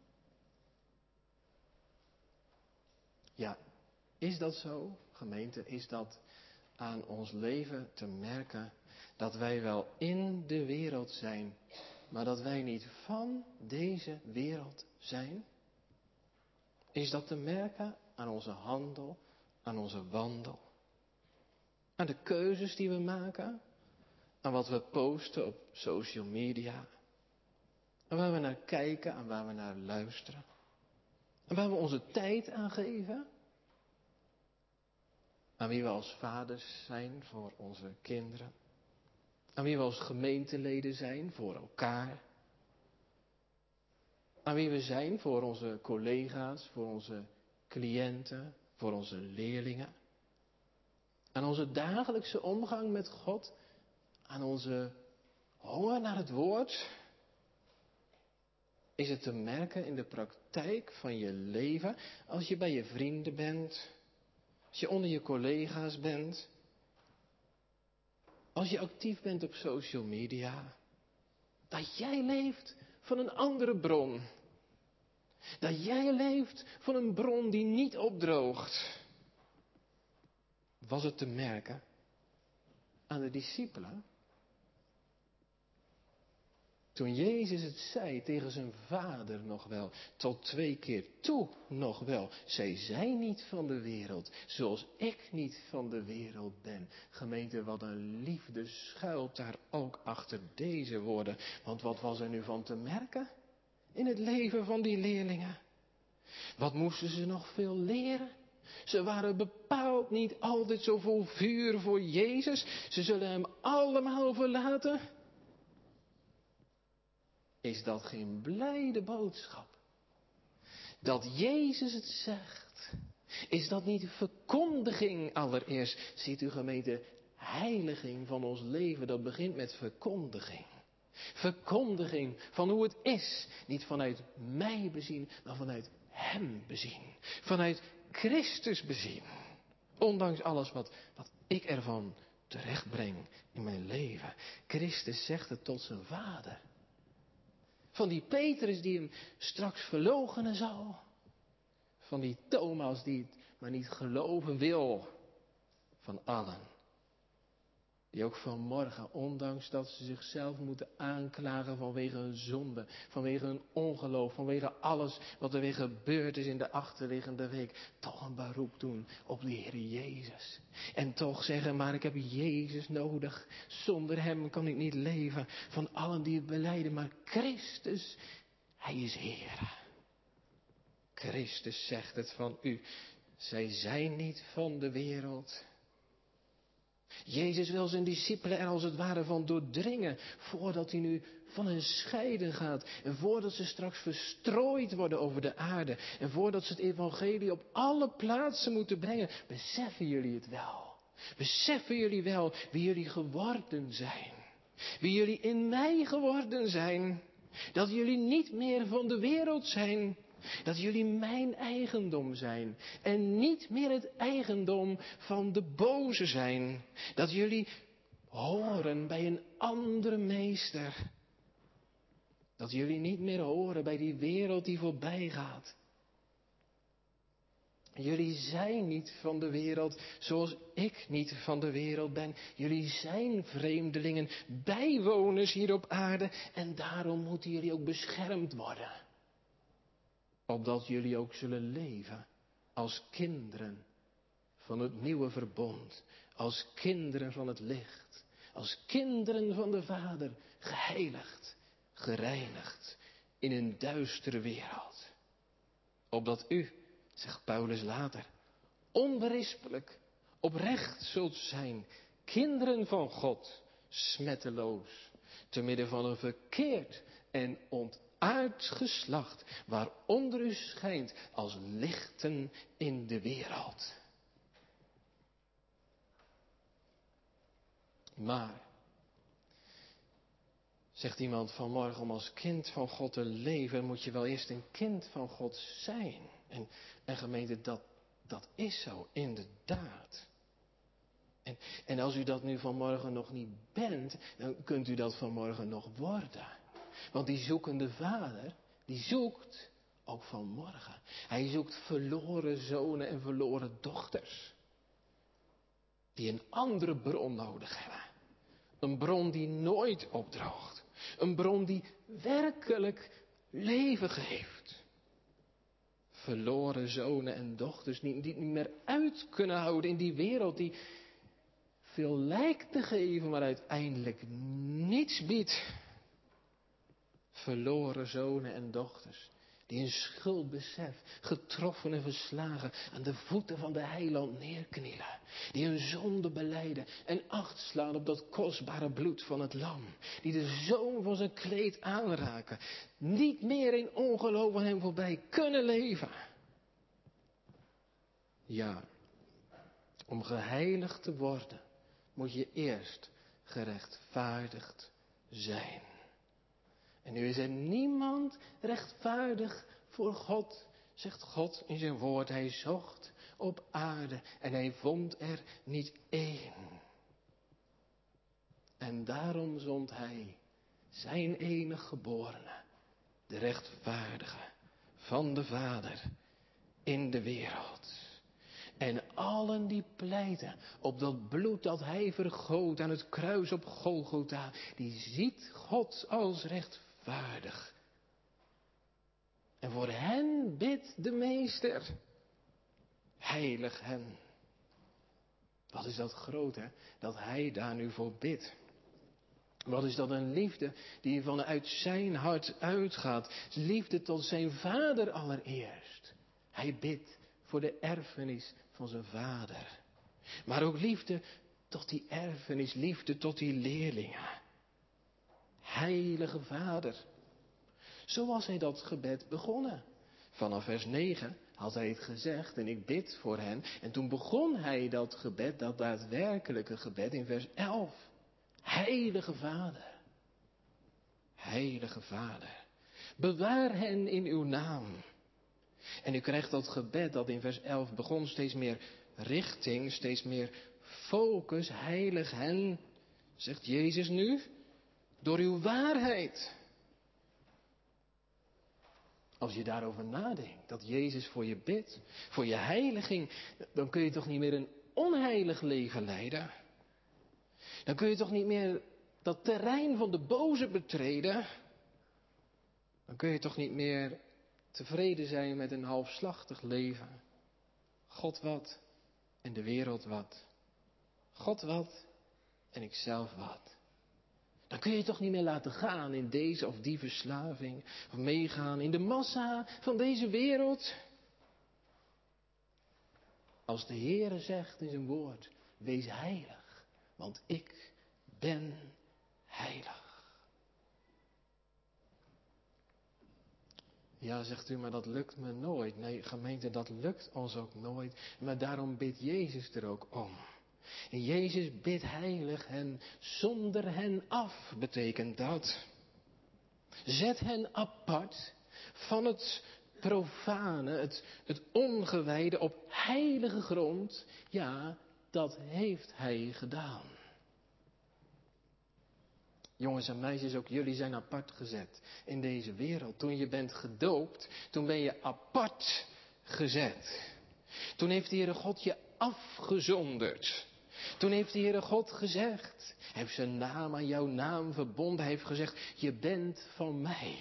Ja, is dat zo, gemeente? Is dat aan ons leven te merken dat wij wel in de wereld zijn, maar dat wij niet van deze wereld zijn? Is dat te merken aan onze handel, aan onze wandel? Aan de keuzes die we maken? Aan wat we posten op social media? Aan waar we naar kijken, aan waar we naar luisteren? Aan waar we onze tijd aan geven? Aan wie we als vaders zijn voor onze kinderen? Aan wie we als gemeenteleden zijn voor elkaar? Aan wie we zijn voor onze collega's, voor onze cliënten, voor onze leerlingen? Aan onze dagelijkse omgang met God? Aan onze honger naar het woord? Is het te merken in de praktijk van je leven als je bij je vrienden bent? Als je onder je collega's bent? Als je actief bent op social media? Dat jij leeft van een andere bron. Dat jij leeft van een bron die niet opdroogt. Was het te merken aan de discipelen? Toen Jezus het zei tegen zijn vader nog wel, tot 2 keer toe nog wel. Zij zijn niet van de wereld, zoals ik niet van de wereld ben. Gemeente, wat een liefde schuilt daar ook achter deze woorden. Want wat was er nu van te merken in het leven van die leerlingen? Wat moesten ze nog veel leren? Ze waren bepaald niet altijd zo vol vuur voor Jezus. Ze zullen hem allemaal verlaten. Is dat geen blijde boodschap? Dat Jezus het zegt. Is dat niet verkondiging allereerst? Ziet u, gemeente, heiliging van ons leven, dat begint met verkondiging. Verkondiging van hoe het is. Niet vanuit mij bezien, maar vanuit Hem bezien. Vanuit Christus bezien. Ondanks alles wat ik ervan terechtbreng in mijn leven. Christus zegt het tot zijn Vader. Van die Petrus die hem straks verloochenen zal. Van die Thomas die het maar niet geloven wil. Van allen Die ook vanmorgen, ondanks dat ze zichzelf moeten aanklagen vanwege hun zonde, vanwege hun ongeloof, vanwege alles wat er weer gebeurd is in de achterliggende week, toch een beroep doen op de Heer Jezus. En toch zeggen, maar ik heb Jezus nodig. Zonder Hem kan ik niet leven. Van allen die het belijden, maar Christus, Hij is Heer. Christus zegt het van u. Zij zijn niet van de wereld. Jezus wil zijn discipelen er als het ware van doordringen, voordat hij nu van hen scheiden gaat. En voordat ze straks verstrooid worden over de aarde. En voordat ze het evangelie op alle plaatsen moeten brengen. Beseffen jullie het wel? Beseffen jullie wel wie jullie geworden zijn? Wie jullie in mij geworden zijn? Dat jullie niet meer van de wereld zijn. Dat jullie mijn eigendom zijn. En niet meer het eigendom van de boze zijn. Dat jullie horen bij een andere meester. Dat jullie niet meer horen bij die wereld die voorbij gaat. Jullie zijn niet van de wereld zoals ik niet van de wereld ben. Jullie zijn vreemdelingen, bijwoners hier op aarde. En daarom moeten jullie ook beschermd worden. Opdat jullie ook zullen leven als kinderen van het nieuwe verbond. Als kinderen van het licht. Als kinderen van de Vader, geheiligd, gereinigd in een duistere wereld. Opdat u, zegt Paulus later, onberispelijk, oprecht zult zijn, kinderen van God, smetteloos, te midden van een verkeerd en ontaard geslacht, waaronder u schijnt als lichten in de wereld. Maar, zegt iemand vanmorgen, om als kind van God te leven, moet je wel eerst een kind van God zijn. En gemeente, dat is zo, inderdaad. En als u dat nu vanmorgen nog niet bent, dan kunt u dat vanmorgen nog worden. Want die zoekende vader, die zoekt ook vanmorgen. Hij zoekt verloren zonen en verloren dochters. Die een andere bron nodig hebben. Een bron die nooit opdroogt. Een bron die werkelijk leven geeft. Verloren zonen en dochters die niet meer uit kunnen houden in die wereld die veel lijkt te geven, maar uiteindelijk niets biedt. Verloren zonen en dochters die in schuldbesef, getroffen en verslagen, aan de voeten van de heiland neerknielen. Die hun zonde belijden en acht slaan op dat kostbare bloed van het lam. Die de zoom van zijn kleed aanraken. Niet meer in ongeloof aan hem voorbij kunnen leven. Ja, om geheiligd te worden, moet je eerst gerechtvaardigd zijn. En nu is er niemand rechtvaardig voor God, zegt God in zijn woord. Hij zocht op aarde en hij vond er niet één. En daarom zond hij zijn enige geborene, de rechtvaardige van de Vader in de wereld. En allen die pleiten op dat bloed dat hij vergoot aan het kruis op Golgotha, die ziet God als rechtvaardig. En voor hen bidt de Meester, heilig hen. Wat is dat groot, hè? Dat hij daar nu voor bidt. Wat is dat een liefde die vanuit zijn hart uitgaat. Liefde tot zijn vader allereerst. Hij bidt voor de erfenis van zijn vader. Maar ook liefde tot die erfenis, liefde tot die leerlingen. Heilige Vader. Zo was hij dat gebed begonnen. Vanaf vers 9 had hij het gezegd en ik bid voor hen. En toen begon hij dat gebed, dat daadwerkelijke gebed in vers 11. Heilige Vader. Heilige Vader. Bewaar hen in uw naam. En u krijgt dat gebed dat in vers 11 begon steeds meer richting, steeds meer focus. Heilig hen, zegt Jezus nu, door uw waarheid. Als je daarover nadenkt, dat Jezus voor je bidt, voor je heiliging, dan kun je toch niet meer een onheilig leven leiden. Dan kun je toch niet meer dat terrein van de boze betreden? Dan kun je toch niet meer tevreden zijn met een halfslachtig leven? God wat en de wereld wat. God wat en ikzelf wat. Dan kun je toch niet meer laten gaan in deze of die verslaving. Of meegaan in de massa van deze wereld. Als de Heere zegt in zijn woord, wees heilig, want ik ben heilig. Ja, zegt u, maar dat lukt me nooit. Nee, gemeente, dat lukt ons ook nooit. Maar daarom bidt Jezus er ook om. En Jezus bidt heilig hen, zonder hen af, betekent dat. Zet hen apart van het profane, het ongewijde op heilige grond. Ja, dat heeft hij gedaan. Jongens en meisjes, ook jullie zijn apart gezet in deze wereld. Toen je bent gedoopt, toen ben je apart gezet. Toen heeft de Heere God je afgezonderd. Toen heeft de Heere God gezegd, hij heeft zijn naam aan jouw naam verbonden, hij heeft gezegd, je bent van mij.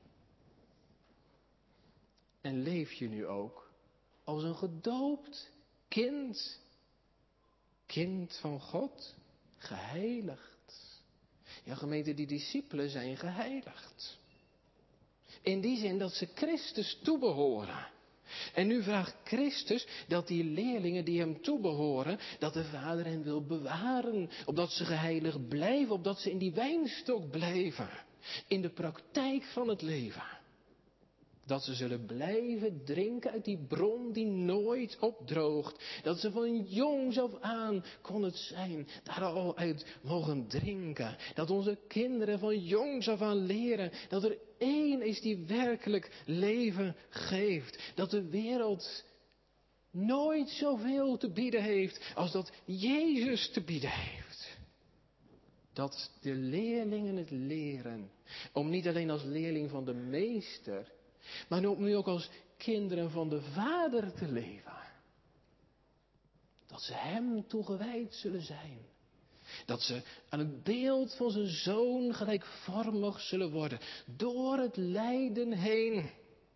En leef je nu ook als een gedoopt kind, kind van God, geheiligd. Ja, gemeente, die discipelen zijn geheiligd. In die zin dat ze Christus toebehoren. En nu vraagt Christus dat die leerlingen die hem toebehoren, dat de Vader hen wil bewaren. Opdat ze geheiligd blijven, opdat ze in die wijnstok blijven. In de praktijk van het leven. Dat ze zullen blijven drinken uit die bron die nooit opdroogt. Dat ze van jongs af aan, kon het zijn, daar al uit mogen drinken. Dat onze kinderen van jongs af aan leren dat er één is die werkelijk leven geeft. Dat de wereld nooit zoveel te bieden heeft als dat Jezus te bieden heeft. Dat de leerlingen het leren om niet alleen als leerling van de meester, maar om nu ook als kinderen van de Vader te leven. Dat ze hem toegewijd zullen zijn. Dat ze aan het beeld van zijn Zoon gelijkvormig zullen worden. Door het lijden heen.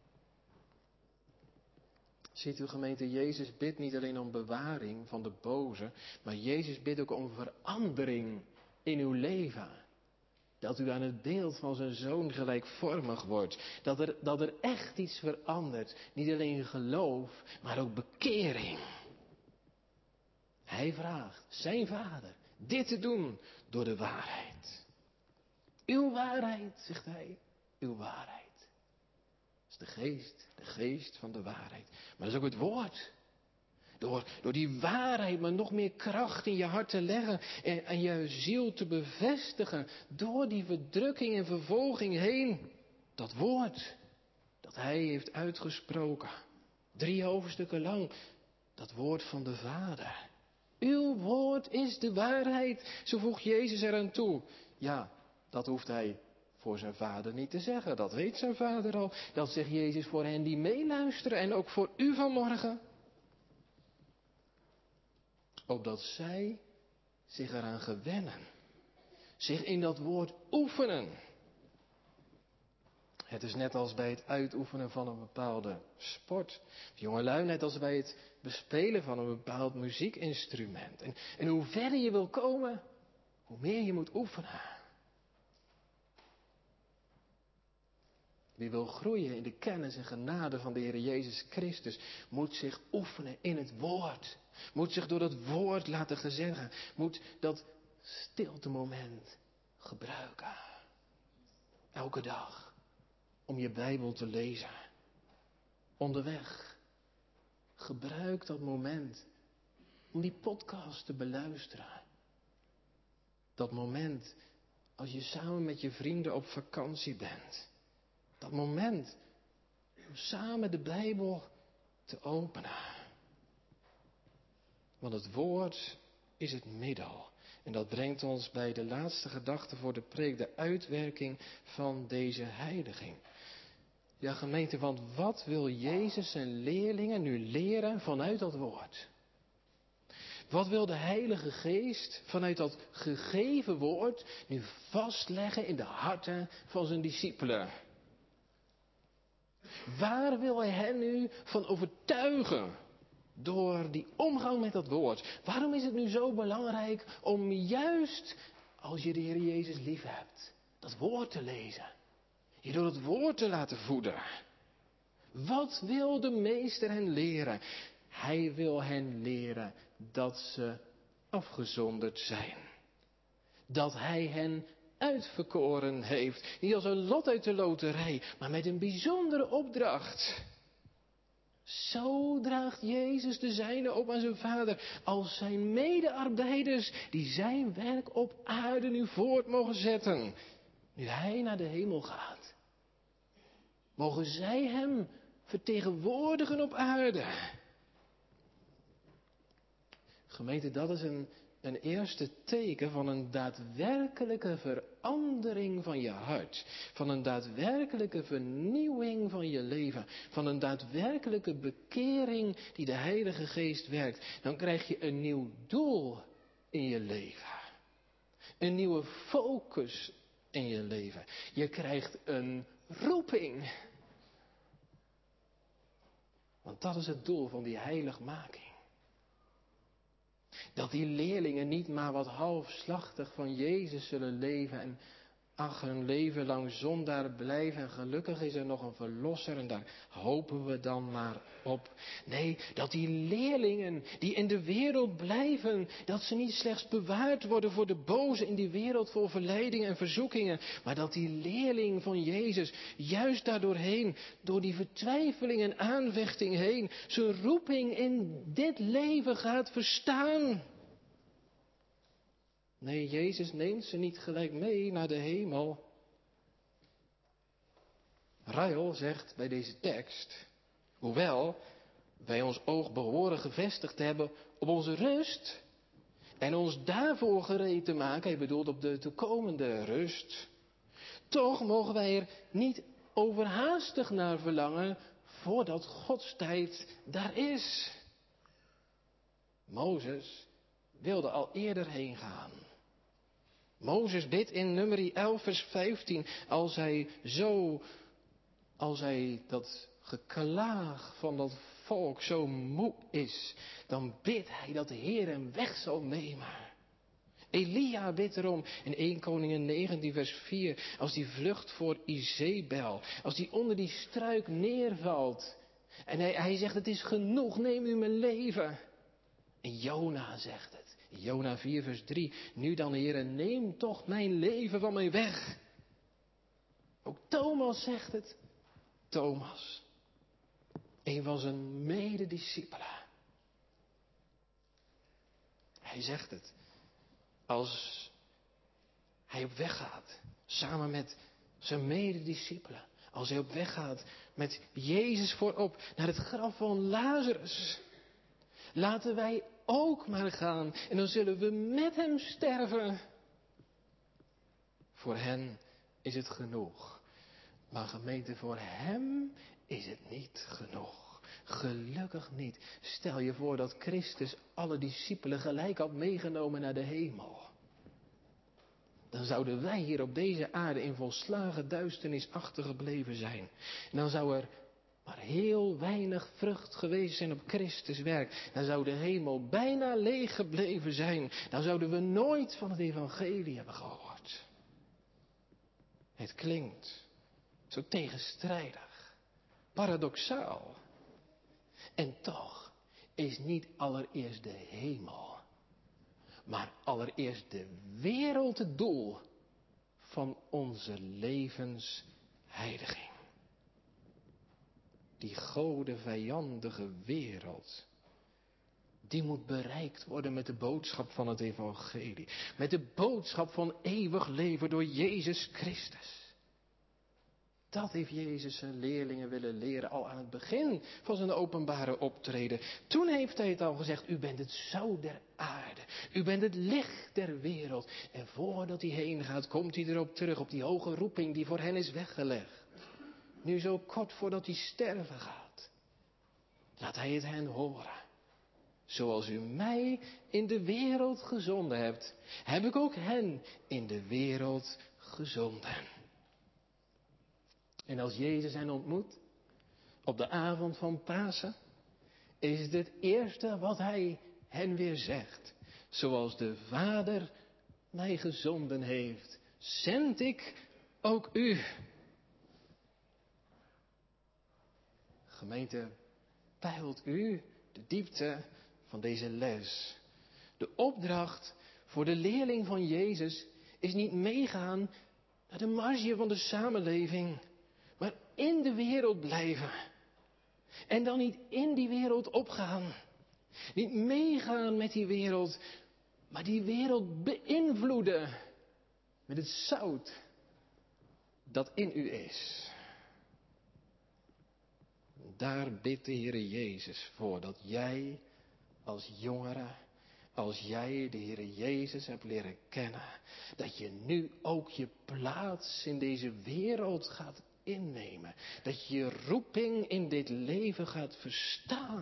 Ziet u, gemeente, Jezus bidt niet alleen om bewaring van de boze, maar Jezus bidt ook om verandering in uw leven. Dat u aan het beeld van zijn Zoon gelijkvormig wordt. Dat er echt iets verandert. Niet alleen geloof, maar ook bekering. Hij vraagt zijn Vader dit te doen door de waarheid. Uw waarheid, zegt hij. Uw waarheid. Dat is de geest van de waarheid. Maar dat is ook het woord. Door die waarheid maar nog meer kracht in je hart te leggen en je ziel te bevestigen. Door die verdrukking en vervolging heen. Dat woord dat hij heeft uitgesproken. 3 hoofdstukken lang. Dat woord van de Vader. Uw woord is de waarheid. Zo voegt Jezus eraan toe. Ja, dat hoeft hij voor zijn Vader niet te zeggen. Dat weet zijn Vader al. Dat zegt Jezus voor hen die meeluisteren en ook voor u vanmorgen. Opdat zij zich eraan gewennen. Zich in dat woord oefenen. Het is net als bij het uitoefenen van een bepaalde sport. Jongelui, net als bij het bespelen van een bepaald muziekinstrument. En hoe verder je wil komen, hoe meer je moet oefenen. Wie wil groeien in de kennis en genade van de Heer Jezus Christus, moet zich oefenen in het woord. Moet zich door dat woord laten gezeggen. Moet dat stilte moment gebruiken. Elke dag. Om je Bijbel te lezen. Onderweg. Gebruik dat moment. Om die podcast te beluisteren. Dat moment als je samen met je vrienden op vakantie bent. Dat moment om samen de Bijbel te openen. Want het woord is het middel. En dat brengt ons bij de laatste gedachte voor de preek, de uitwerking van deze heiliging. Ja, gemeente, want wat wil Jezus zijn leerlingen nu leren vanuit dat woord? Wat wil de Heilige Geest vanuit dat gegeven woord nu vastleggen in de harten van zijn discipelen? Waar wil hij hen nu van overtuigen? Door die omgang met dat woord. Waarom is het nu zo belangrijk om juist als je de Heer Jezus lief hebt, dat woord te lezen? Je door het woord te laten voeden. Wat wil de meester hen leren? Hij wil hen leren dat ze afgezonderd zijn. Dat hij hen uitverkoren heeft. Niet als een lot uit de loterij, maar met een bijzondere opdracht. Zo draagt Jezus de zijnen op aan zijn Vader als zijn medearbeiders die zijn werk op aarde nu voort mogen zetten. Nu hij naar de hemel gaat. Mogen zij hem vertegenwoordigen op aarde. Gemeente, dat is een eerste teken van een daadwerkelijke verandering van je hart. Van een daadwerkelijke vernieuwing van je leven. Van een daadwerkelijke bekering die de Heilige Geest werkt. Dan krijg je een nieuw doel in je leven. Een nieuwe focus in je leven. Je krijgt een roeping. Want dat is het doel van die heiligmaking. Dat die leerlingen niet maar wat halfslachtig van Jezus zullen leven en hun leven lang zondaar blijven en gelukkig is er nog een verlosser en daar hopen we dan maar op. Nee, dat die leerlingen die in de wereld blijven, dat ze niet slechts bewaard worden voor de boze in die wereld vol verleidingen en verzoekingen, maar dat die leerling van Jezus juist daardoorheen, door die vertwijfeling en aanvechting heen, zijn roeping in dit leven gaat verstaan. Nee, Jezus neemt ze niet gelijk mee naar de hemel. Ryle zegt bij deze tekst, hoewel wij ons oog behoren gevestigd hebben op onze rust en ons daarvoor gereed te maken, hij bedoelt op de toekomende rust, toch mogen wij er niet overhaastig naar verlangen voordat Gods tijd daar is. Mozes wilde al eerder heen gaan. Mozes bidt in Numeri 11 vers 15, als hij dat geklaag van dat volk zo moe is, dan bidt hij dat de Heer hem weg zal nemen. Elia bidt erom in 1 Koningen 19 vers 4, als die vlucht voor Izebel, als die onder die struik neervalt. En hij zegt, het is genoeg, neem u mijn leven. En Jona zegt het. Jona 4 vers 3. Nu dan, Heere, neem toch mijn leven van mij weg. Ook Thomas zegt het. Thomas. Een van zijn medediscipelen. Hij zegt het. Als hij op weg gaat. Samen met zijn medediscipelen. Als hij op weg gaat met Jezus voorop naar het graf van Lazarus. Laten wij ook maar gaan en dan zullen we met hem sterven. Voor hen is het genoeg. Maar gemeente, voor hem is het niet genoeg. Gelukkig niet. Stel je voor dat Christus alle discipelen gelijk had meegenomen naar de hemel. Dan zouden wij hier op deze aarde in volslagen duisternis achtergebleven zijn. En dan zou er maar heel weinig vrucht geweest zijn op Christus werk. Dan zou de hemel bijna leeg gebleven zijn. Dan zouden we nooit van het evangelie hebben gehoord. Het klinkt zo tegenstrijdig, paradoxaal. En toch is niet allereerst de hemel, maar allereerst de wereld het doel van onze levensheiliging. Die godenvijandige wereld, die moet bereikt worden met de boodschap van het evangelie. Met de boodschap van eeuwig leven door Jezus Christus. Dat heeft Jezus zijn leerlingen willen leren al aan het begin van zijn openbare optreden. Toen heeft hij het al gezegd, u bent het zout der aarde. U bent het licht der wereld. En voordat hij heen gaat, komt hij erop terug, op die hoge roeping die voor hen is weggelegd. Nu zo kort voordat hij sterven gaat. Laat hij het hen horen. Zoals u mij in de wereld gezonden hebt, heb ik ook hen in de wereld gezonden. En als Jezus hen ontmoet, op de avond van Pasen, is het eerste wat hij hen weer zegt. Zoals de Vader mij gezonden heeft, zend ik ook u. Gemeente, peilt u de diepte van deze les? De opdracht voor de leerling van Jezus is niet meegaan naar de marge van de samenleving, maar in de wereld blijven. En dan niet in die wereld opgaan. Niet meegaan met die wereld, maar die wereld beïnvloeden met het zout dat in u is. Daar bidt de Heere Jezus voor, dat jij als jongere, als jij de Heere Jezus hebt leren kennen, dat je nu ook je plaats in deze wereld gaat innemen. Dat je je roeping in dit leven gaat verstaan.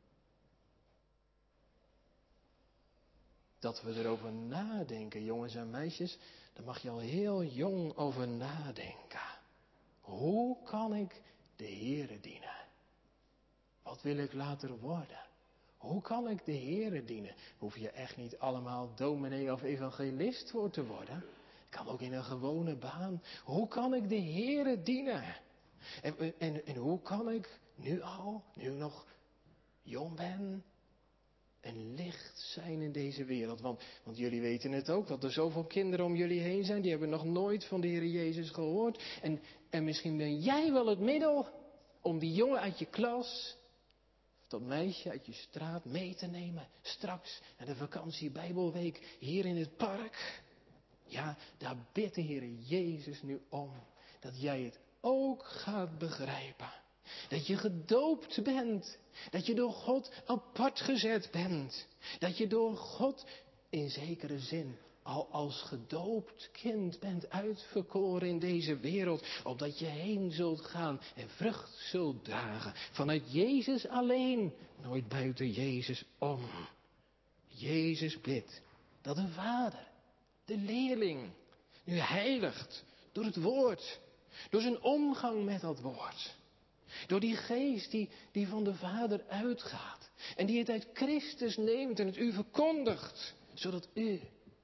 Dat we erover nadenken, jongens en meisjes, daar mag je al heel jong over nadenken. Hoe kan ik de Heere dienen? Wat wil ik later worden? Hoe kan ik de Heere dienen? Hoef je echt niet allemaal dominee of evangelist voor te worden. Kan ook in een gewone baan. Hoe kan ik de Heere dienen? En hoe kan ik nu ik nog jong ben, een licht zijn in deze wereld? Want jullie weten het ook, dat er zoveel kinderen om jullie heen zijn, die hebben nog nooit van de Heere Jezus gehoord. En misschien ben jij wel het middel om die jongen uit je klas, of dat meisje uit je straat mee te nemen, straks naar de vakantie Bijbelweek hier in het park. Ja, daar bidt de Heere Jezus nu om, dat jij het ook gaat begrijpen. Dat je gedoopt bent. Dat je door God apart gezet bent. Dat je door God in zekere zin al als gedoopt kind bent uitverkoren in deze wereld. Opdat je heen zult gaan en vrucht zult dragen. Vanuit Jezus alleen, nooit buiten Jezus om. Jezus bidt dat de Vader de leerling nu heiligt door het woord. Door zijn omgang met dat woord. Door die geest die van de Vader uitgaat. En die het uit Christus neemt en het u verkondigt. Zodat u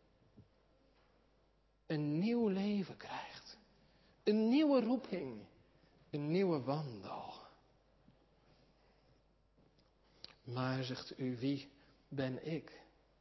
een nieuw leven krijgt. Een nieuwe roeping. Een nieuwe wandel. Maar zegt u, wie ben ik?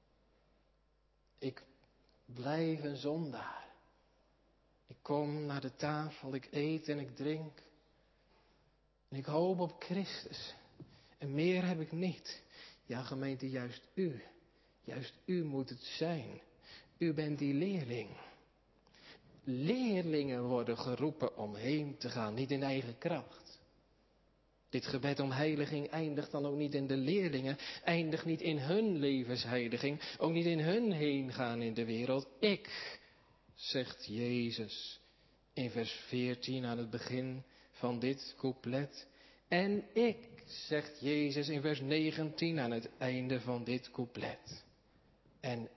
Ik blijf een zondaar. Ik kom naar de tafel, ik eet en ik drink. En ik hoop op Christus. En meer heb ik niet. Ja, gemeente, juist u moet het zijn. U bent die leerling. Leerlingen worden geroepen om heen te gaan, niet in eigen kracht. Dit gebed om heiliging eindigt dan ook niet in de leerlingen, eindigt niet in hun levensheiliging, ook niet in hun heen gaan in de wereld. Ik, zegt Jezus in vers 14 aan het begin van dit couplet. En ik, zegt Jezus in vers 19 aan het einde van dit couplet. En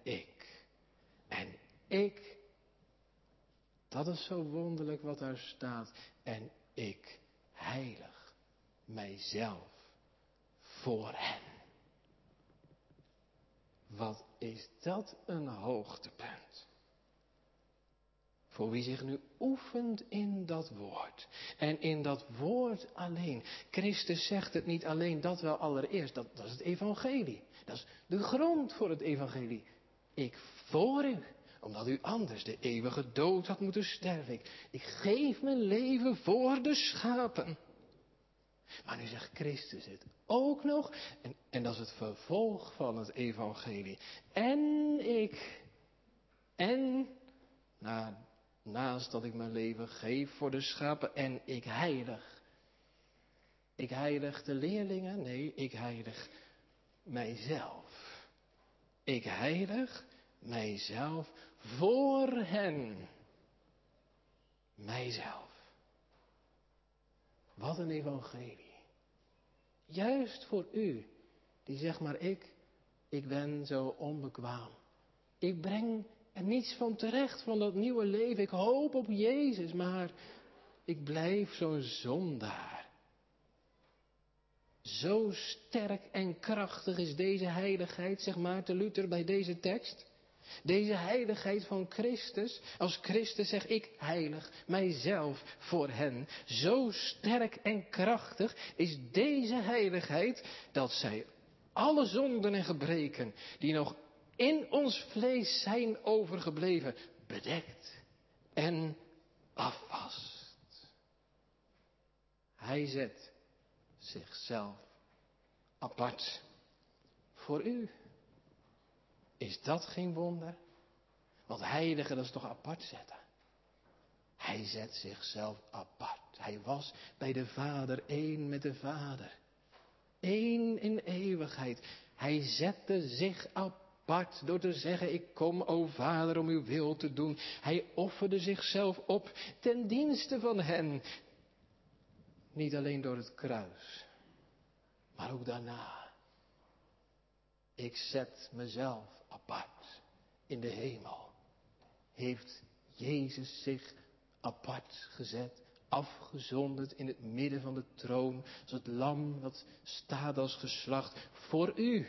ik, dat is zo wonderlijk wat daar staat. En ik heilig mijzelf voor hen. Wat is dat een hoogtepunt. Voor wie zich nu oefent in dat woord. En in dat woord alleen. Christus zegt het niet alleen, dat wel allereerst. Dat is het evangelie. Dat is de grond voor het evangelie. Ik voor u. Omdat u anders de eeuwige dood had moeten sterven. Ik geef mijn leven voor de schapen. Maar nu zegt Christus het ook nog. En dat is het vervolg van het evangelie. Naast dat ik mijn leven geef voor de schapen en ik heilig. Ik heilig de leerlingen? Nee, ik heilig mijzelf. Ik heilig mijzelf voor hen. Mijzelf. Wat een evangelie. Juist voor u, die zegt maar Ik ben zo onbekwaam. Ik breng er niets van terecht van dat nieuwe leven. Ik hoop op Jezus, maar ik blijf zo'n zondaar. Zo sterk en krachtig is deze heiligheid, zegt Maarten Luther bij deze tekst. Deze heiligheid van Christus, als Christus zeg ik heilig mijzelf voor hen. Zo sterk en krachtig is deze heiligheid dat zij alle zonden en gebreken die nog in ons vlees zijn overgebleven, bedekt en afwast. Hij zet zichzelf apart voor u. Is dat geen wonder? Want heiligen, dat is toch apart zetten? Hij zet zichzelf apart. Hij was bij de Vader één met de Vader. Eén in eeuwigheid. Hij zette zich apart door te zeggen, ik kom, o Vader, om uw wil te doen. Hij offerde zichzelf op ten dienste van hen. Niet alleen door het kruis, maar ook daarna. Ik zet mezelf apart. In de hemel heeft Jezus zich apart gezet, afgezonderd in het midden van de troon, als het lam dat staat als geslacht voor u.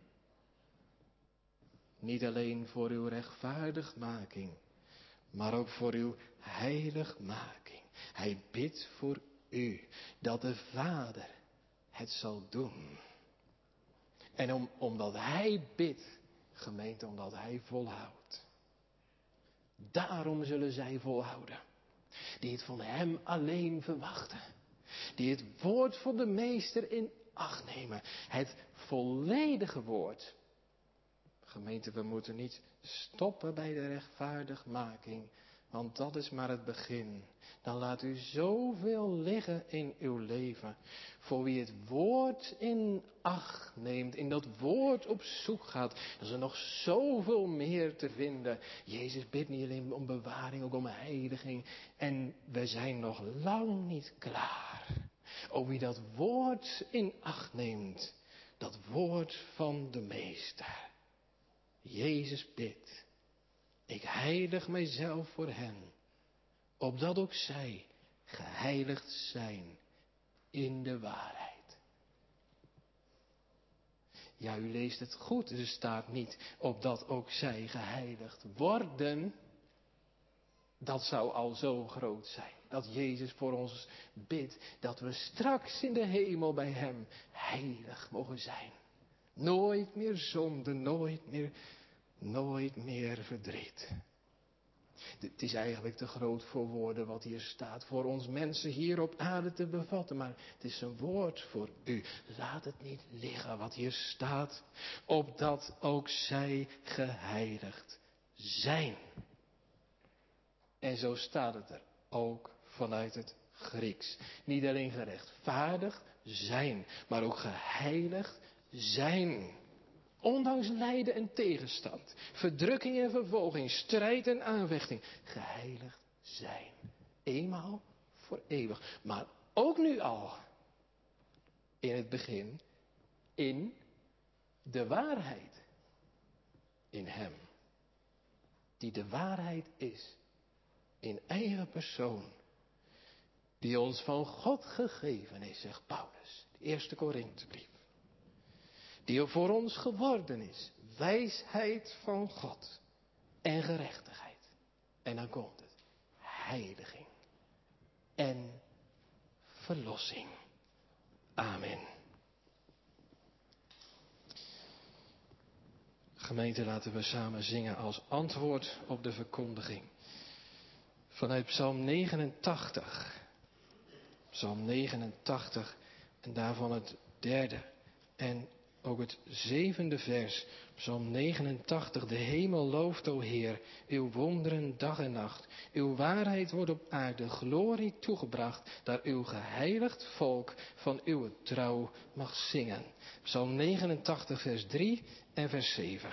Niet alleen voor uw rechtvaardigmaking, maar ook voor uw heiligmaking. Hij bidt voor u dat de Vader het zal doen. En omdat hij bidt, gemeente, omdat hij volhoudt. Daarom zullen zij volhouden. Die het van hem alleen verwachten. Die het woord van de meester in acht nemen. Het volledige woord. Gemeente, we moeten niet stoppen bij de rechtvaardigmaking. Want dat is maar het begin. Dan laat u zoveel liggen in uw leven. Voor wie het woord in acht neemt, in dat woord op zoek gaat, dan is er nog zoveel meer te vinden. Jezus bidt niet alleen om bewaring, ook om heiliging. En we zijn nog lang niet klaar. O, wie dat woord in acht neemt, dat woord van de meester. Jezus bidt. Ik heilig mijzelf voor hen, opdat ook zij geheiligd zijn in de waarheid. Ja, u leest het goed, er staat niet opdat ook zij geheiligd worden. Dat zou al zo groot zijn, dat Jezus voor ons bidt, dat we straks in de hemel bij hem heilig mogen zijn. Nooit meer zonde, nooit meer verdriet. Het is eigenlijk te groot voor woorden wat hier staat. Voor ons mensen hier op aarde te bevatten. Maar het is een woord voor u. Laat het niet liggen wat hier staat. Opdat ook zij geheiligd zijn. En zo staat het er ook vanuit het Grieks. Niet alleen gerechtvaardigd zijn. Maar ook geheiligd zijn. Ondanks lijden en tegenstand, verdrukking en vervolging, strijd en aanvechting, geheiligd zijn. Eenmaal voor eeuwig. Maar ook nu al, in het begin, in de waarheid. In hem. Die de waarheid is. In eigen persoon. Die ons van God gegeven is, zegt Paulus. De eerste Korinthebrief. Die er voor ons geworden is. Wijsheid van God. En gerechtigheid. En dan komt het. Heiliging. En verlossing. Amen. Gemeente, laten we samen zingen als antwoord op de verkondiging. Vanuit Psalm 89. Psalm 89 en daarvan het derde en ook het 7e vers, Psalm 89. De hemel looft, o Heer, uw wonderen dag en nacht. Uw waarheid wordt op aarde glorie toegebracht, daar uw geheiligd volk van uw trouw mag zingen. Psalm 89, vers 3 en vers 7.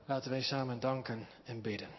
Laten wij samen danken en bidden.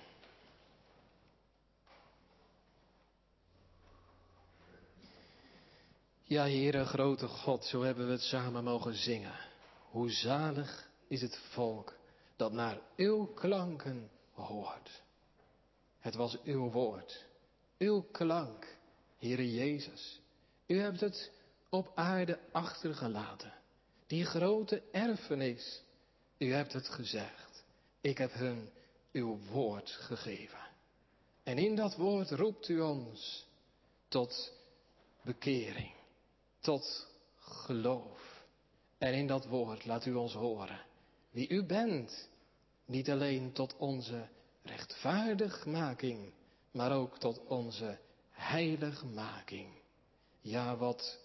Ja, Heere, grote God, zo hebben we het samen mogen zingen. Hoe zalig is het volk dat naar uw klanken hoort. Het was uw woord, uw klank, Heere Jezus. U hebt het op aarde achtergelaten. Die grote erfenis, u hebt het gezegd. Ik heb hun uw woord gegeven. En in dat woord roept u ons tot bekering, tot geloof. En in dat woord laat u ons horen wie u bent. Niet alleen tot onze rechtvaardigmaking, maar ook tot onze heiligmaking. Ja, wat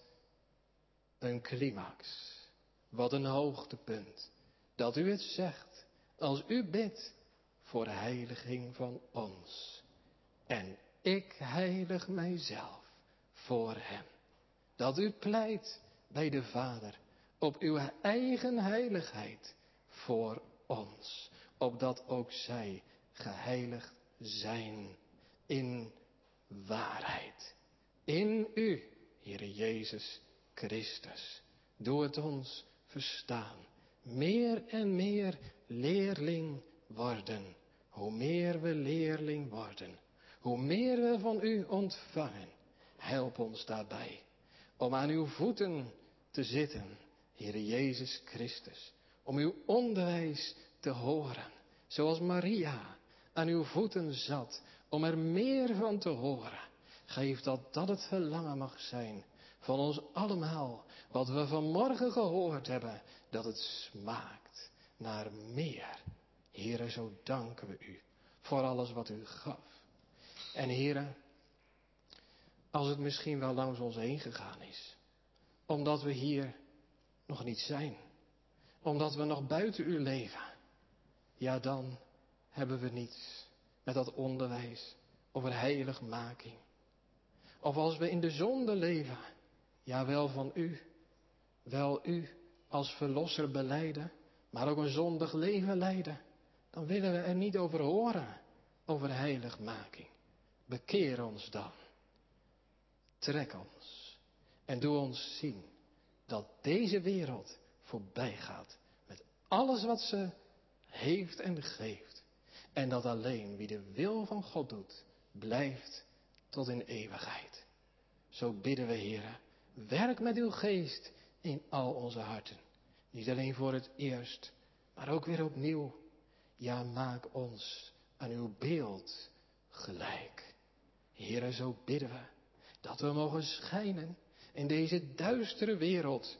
een climax. Wat een hoogtepunt. Dat u het zegt als u bidt voor heiliging van ons. En ik heilig mijzelf voor hem. Dat u pleit bij de Vader op uw eigen heiligheid voor ons. Opdat ook zij geheiligd zijn in waarheid. In u, Heere Jezus Christus. Doe het ons verstaan. Meer en meer leerling worden. Hoe meer we leerling worden, hoe meer we van u ontvangen. Help ons daarbij om aan uw voeten te zitten, Heere Jezus Christus. Om uw onderwijs te horen, zoals Maria aan uw voeten zat, om er meer van te horen. Geef dat het verlangen mag zijn van ons allemaal, wat we vanmorgen gehoord hebben, dat het smaakt naar meer. Heere, zo danken we u voor alles wat u gaf. En Heere, als het misschien wel langs ons heen gegaan is, omdat we hier nog niet zijn, omdat we nog buiten u leven, ja, dan hebben we niets met dat onderwijs over heiligmaking. Of als we in de zonde leven, ja, wel van u, wel u als verlosser belijden, maar ook een zondig leven leiden, dan willen we er niet over horen, over heiligmaking. Bekeer ons dan. Trek ons en doe ons zien dat deze wereld voorbij gaat met alles wat ze heeft en geeft. En dat alleen wie de wil van God doet, blijft tot in eeuwigheid. Zo bidden we, Heere, werk met uw geest in al onze harten. Niet alleen voor het eerst, maar ook weer opnieuw. Ja, maak ons aan uw beeld gelijk. Heere, zo bidden we dat we mogen schijnen in deze duistere wereld.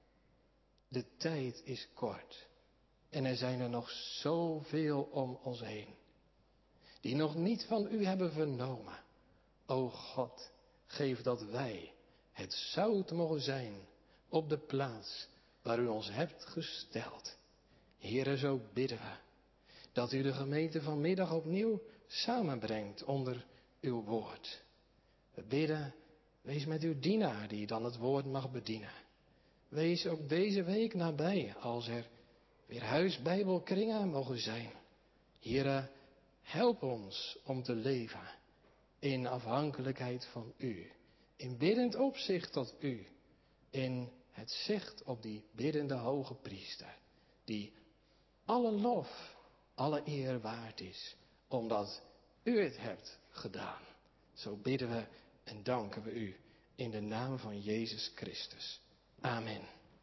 De tijd is kort en er zijn er nog zoveel om ons heen, die nog niet van u hebben vernomen. O God, geef dat wij het zout mogen zijn op de plaats waar u ons hebt gesteld. Heere, zo bidden we dat u de gemeente vanmiddag opnieuw samenbrengt onder uw woord. We bidden, wees met uw dienaar die dan het woord mag bedienen. Wees ook deze week nabij als er weer huisbijbelkringen mogen zijn. Heere, help ons om te leven in afhankelijkheid van u. In biddend opzicht tot u. In het zicht op die biddende hoge priester. Die alle lof, alle eer waard is. Omdat u het hebt gedaan. Zo bidden we en danken we u in de naam van Jezus Christus. Amen.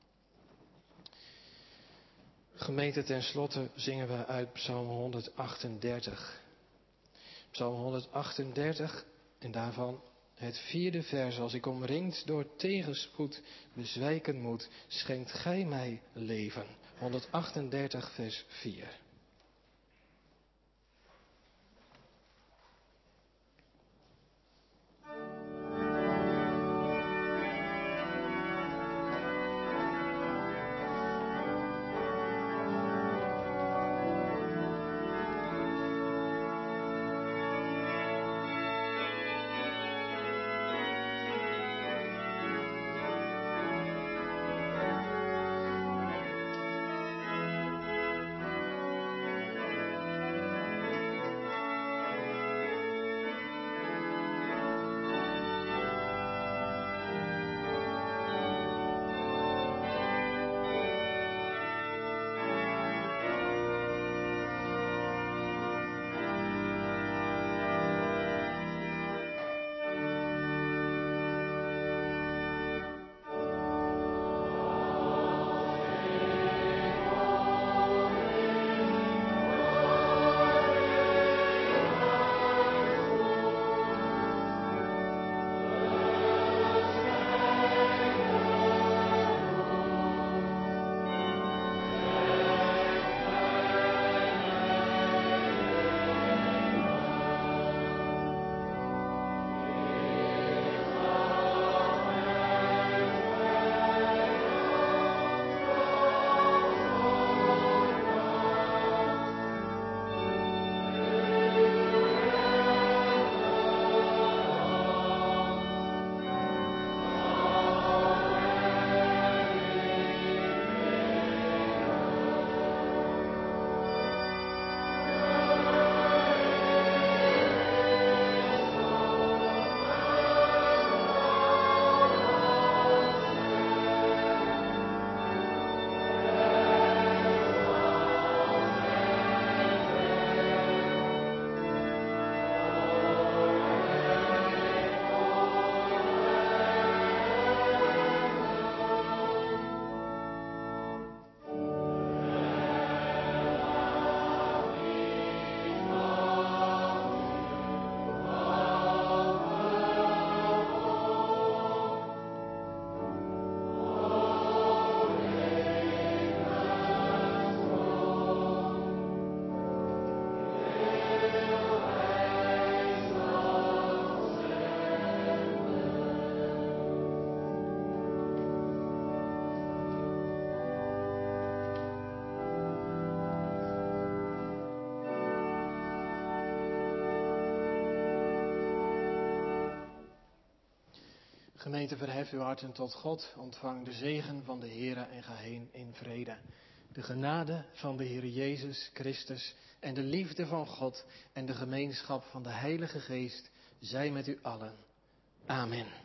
Gemeente, ten slotte zingen we uit Psalm 138. Psalm 138 en daarvan het 4e vers. Als ik omringd door tegenspoed bezwijken moet, schenkt gij mij leven. 138 vers 4. Gemeente, verhef uw harten tot God, ontvang de zegen van de Heere en ga heen in vrede. De genade van de Heer Jezus Christus en de liefde van God en de gemeenschap van de Heilige Geest zij met u allen. Amen.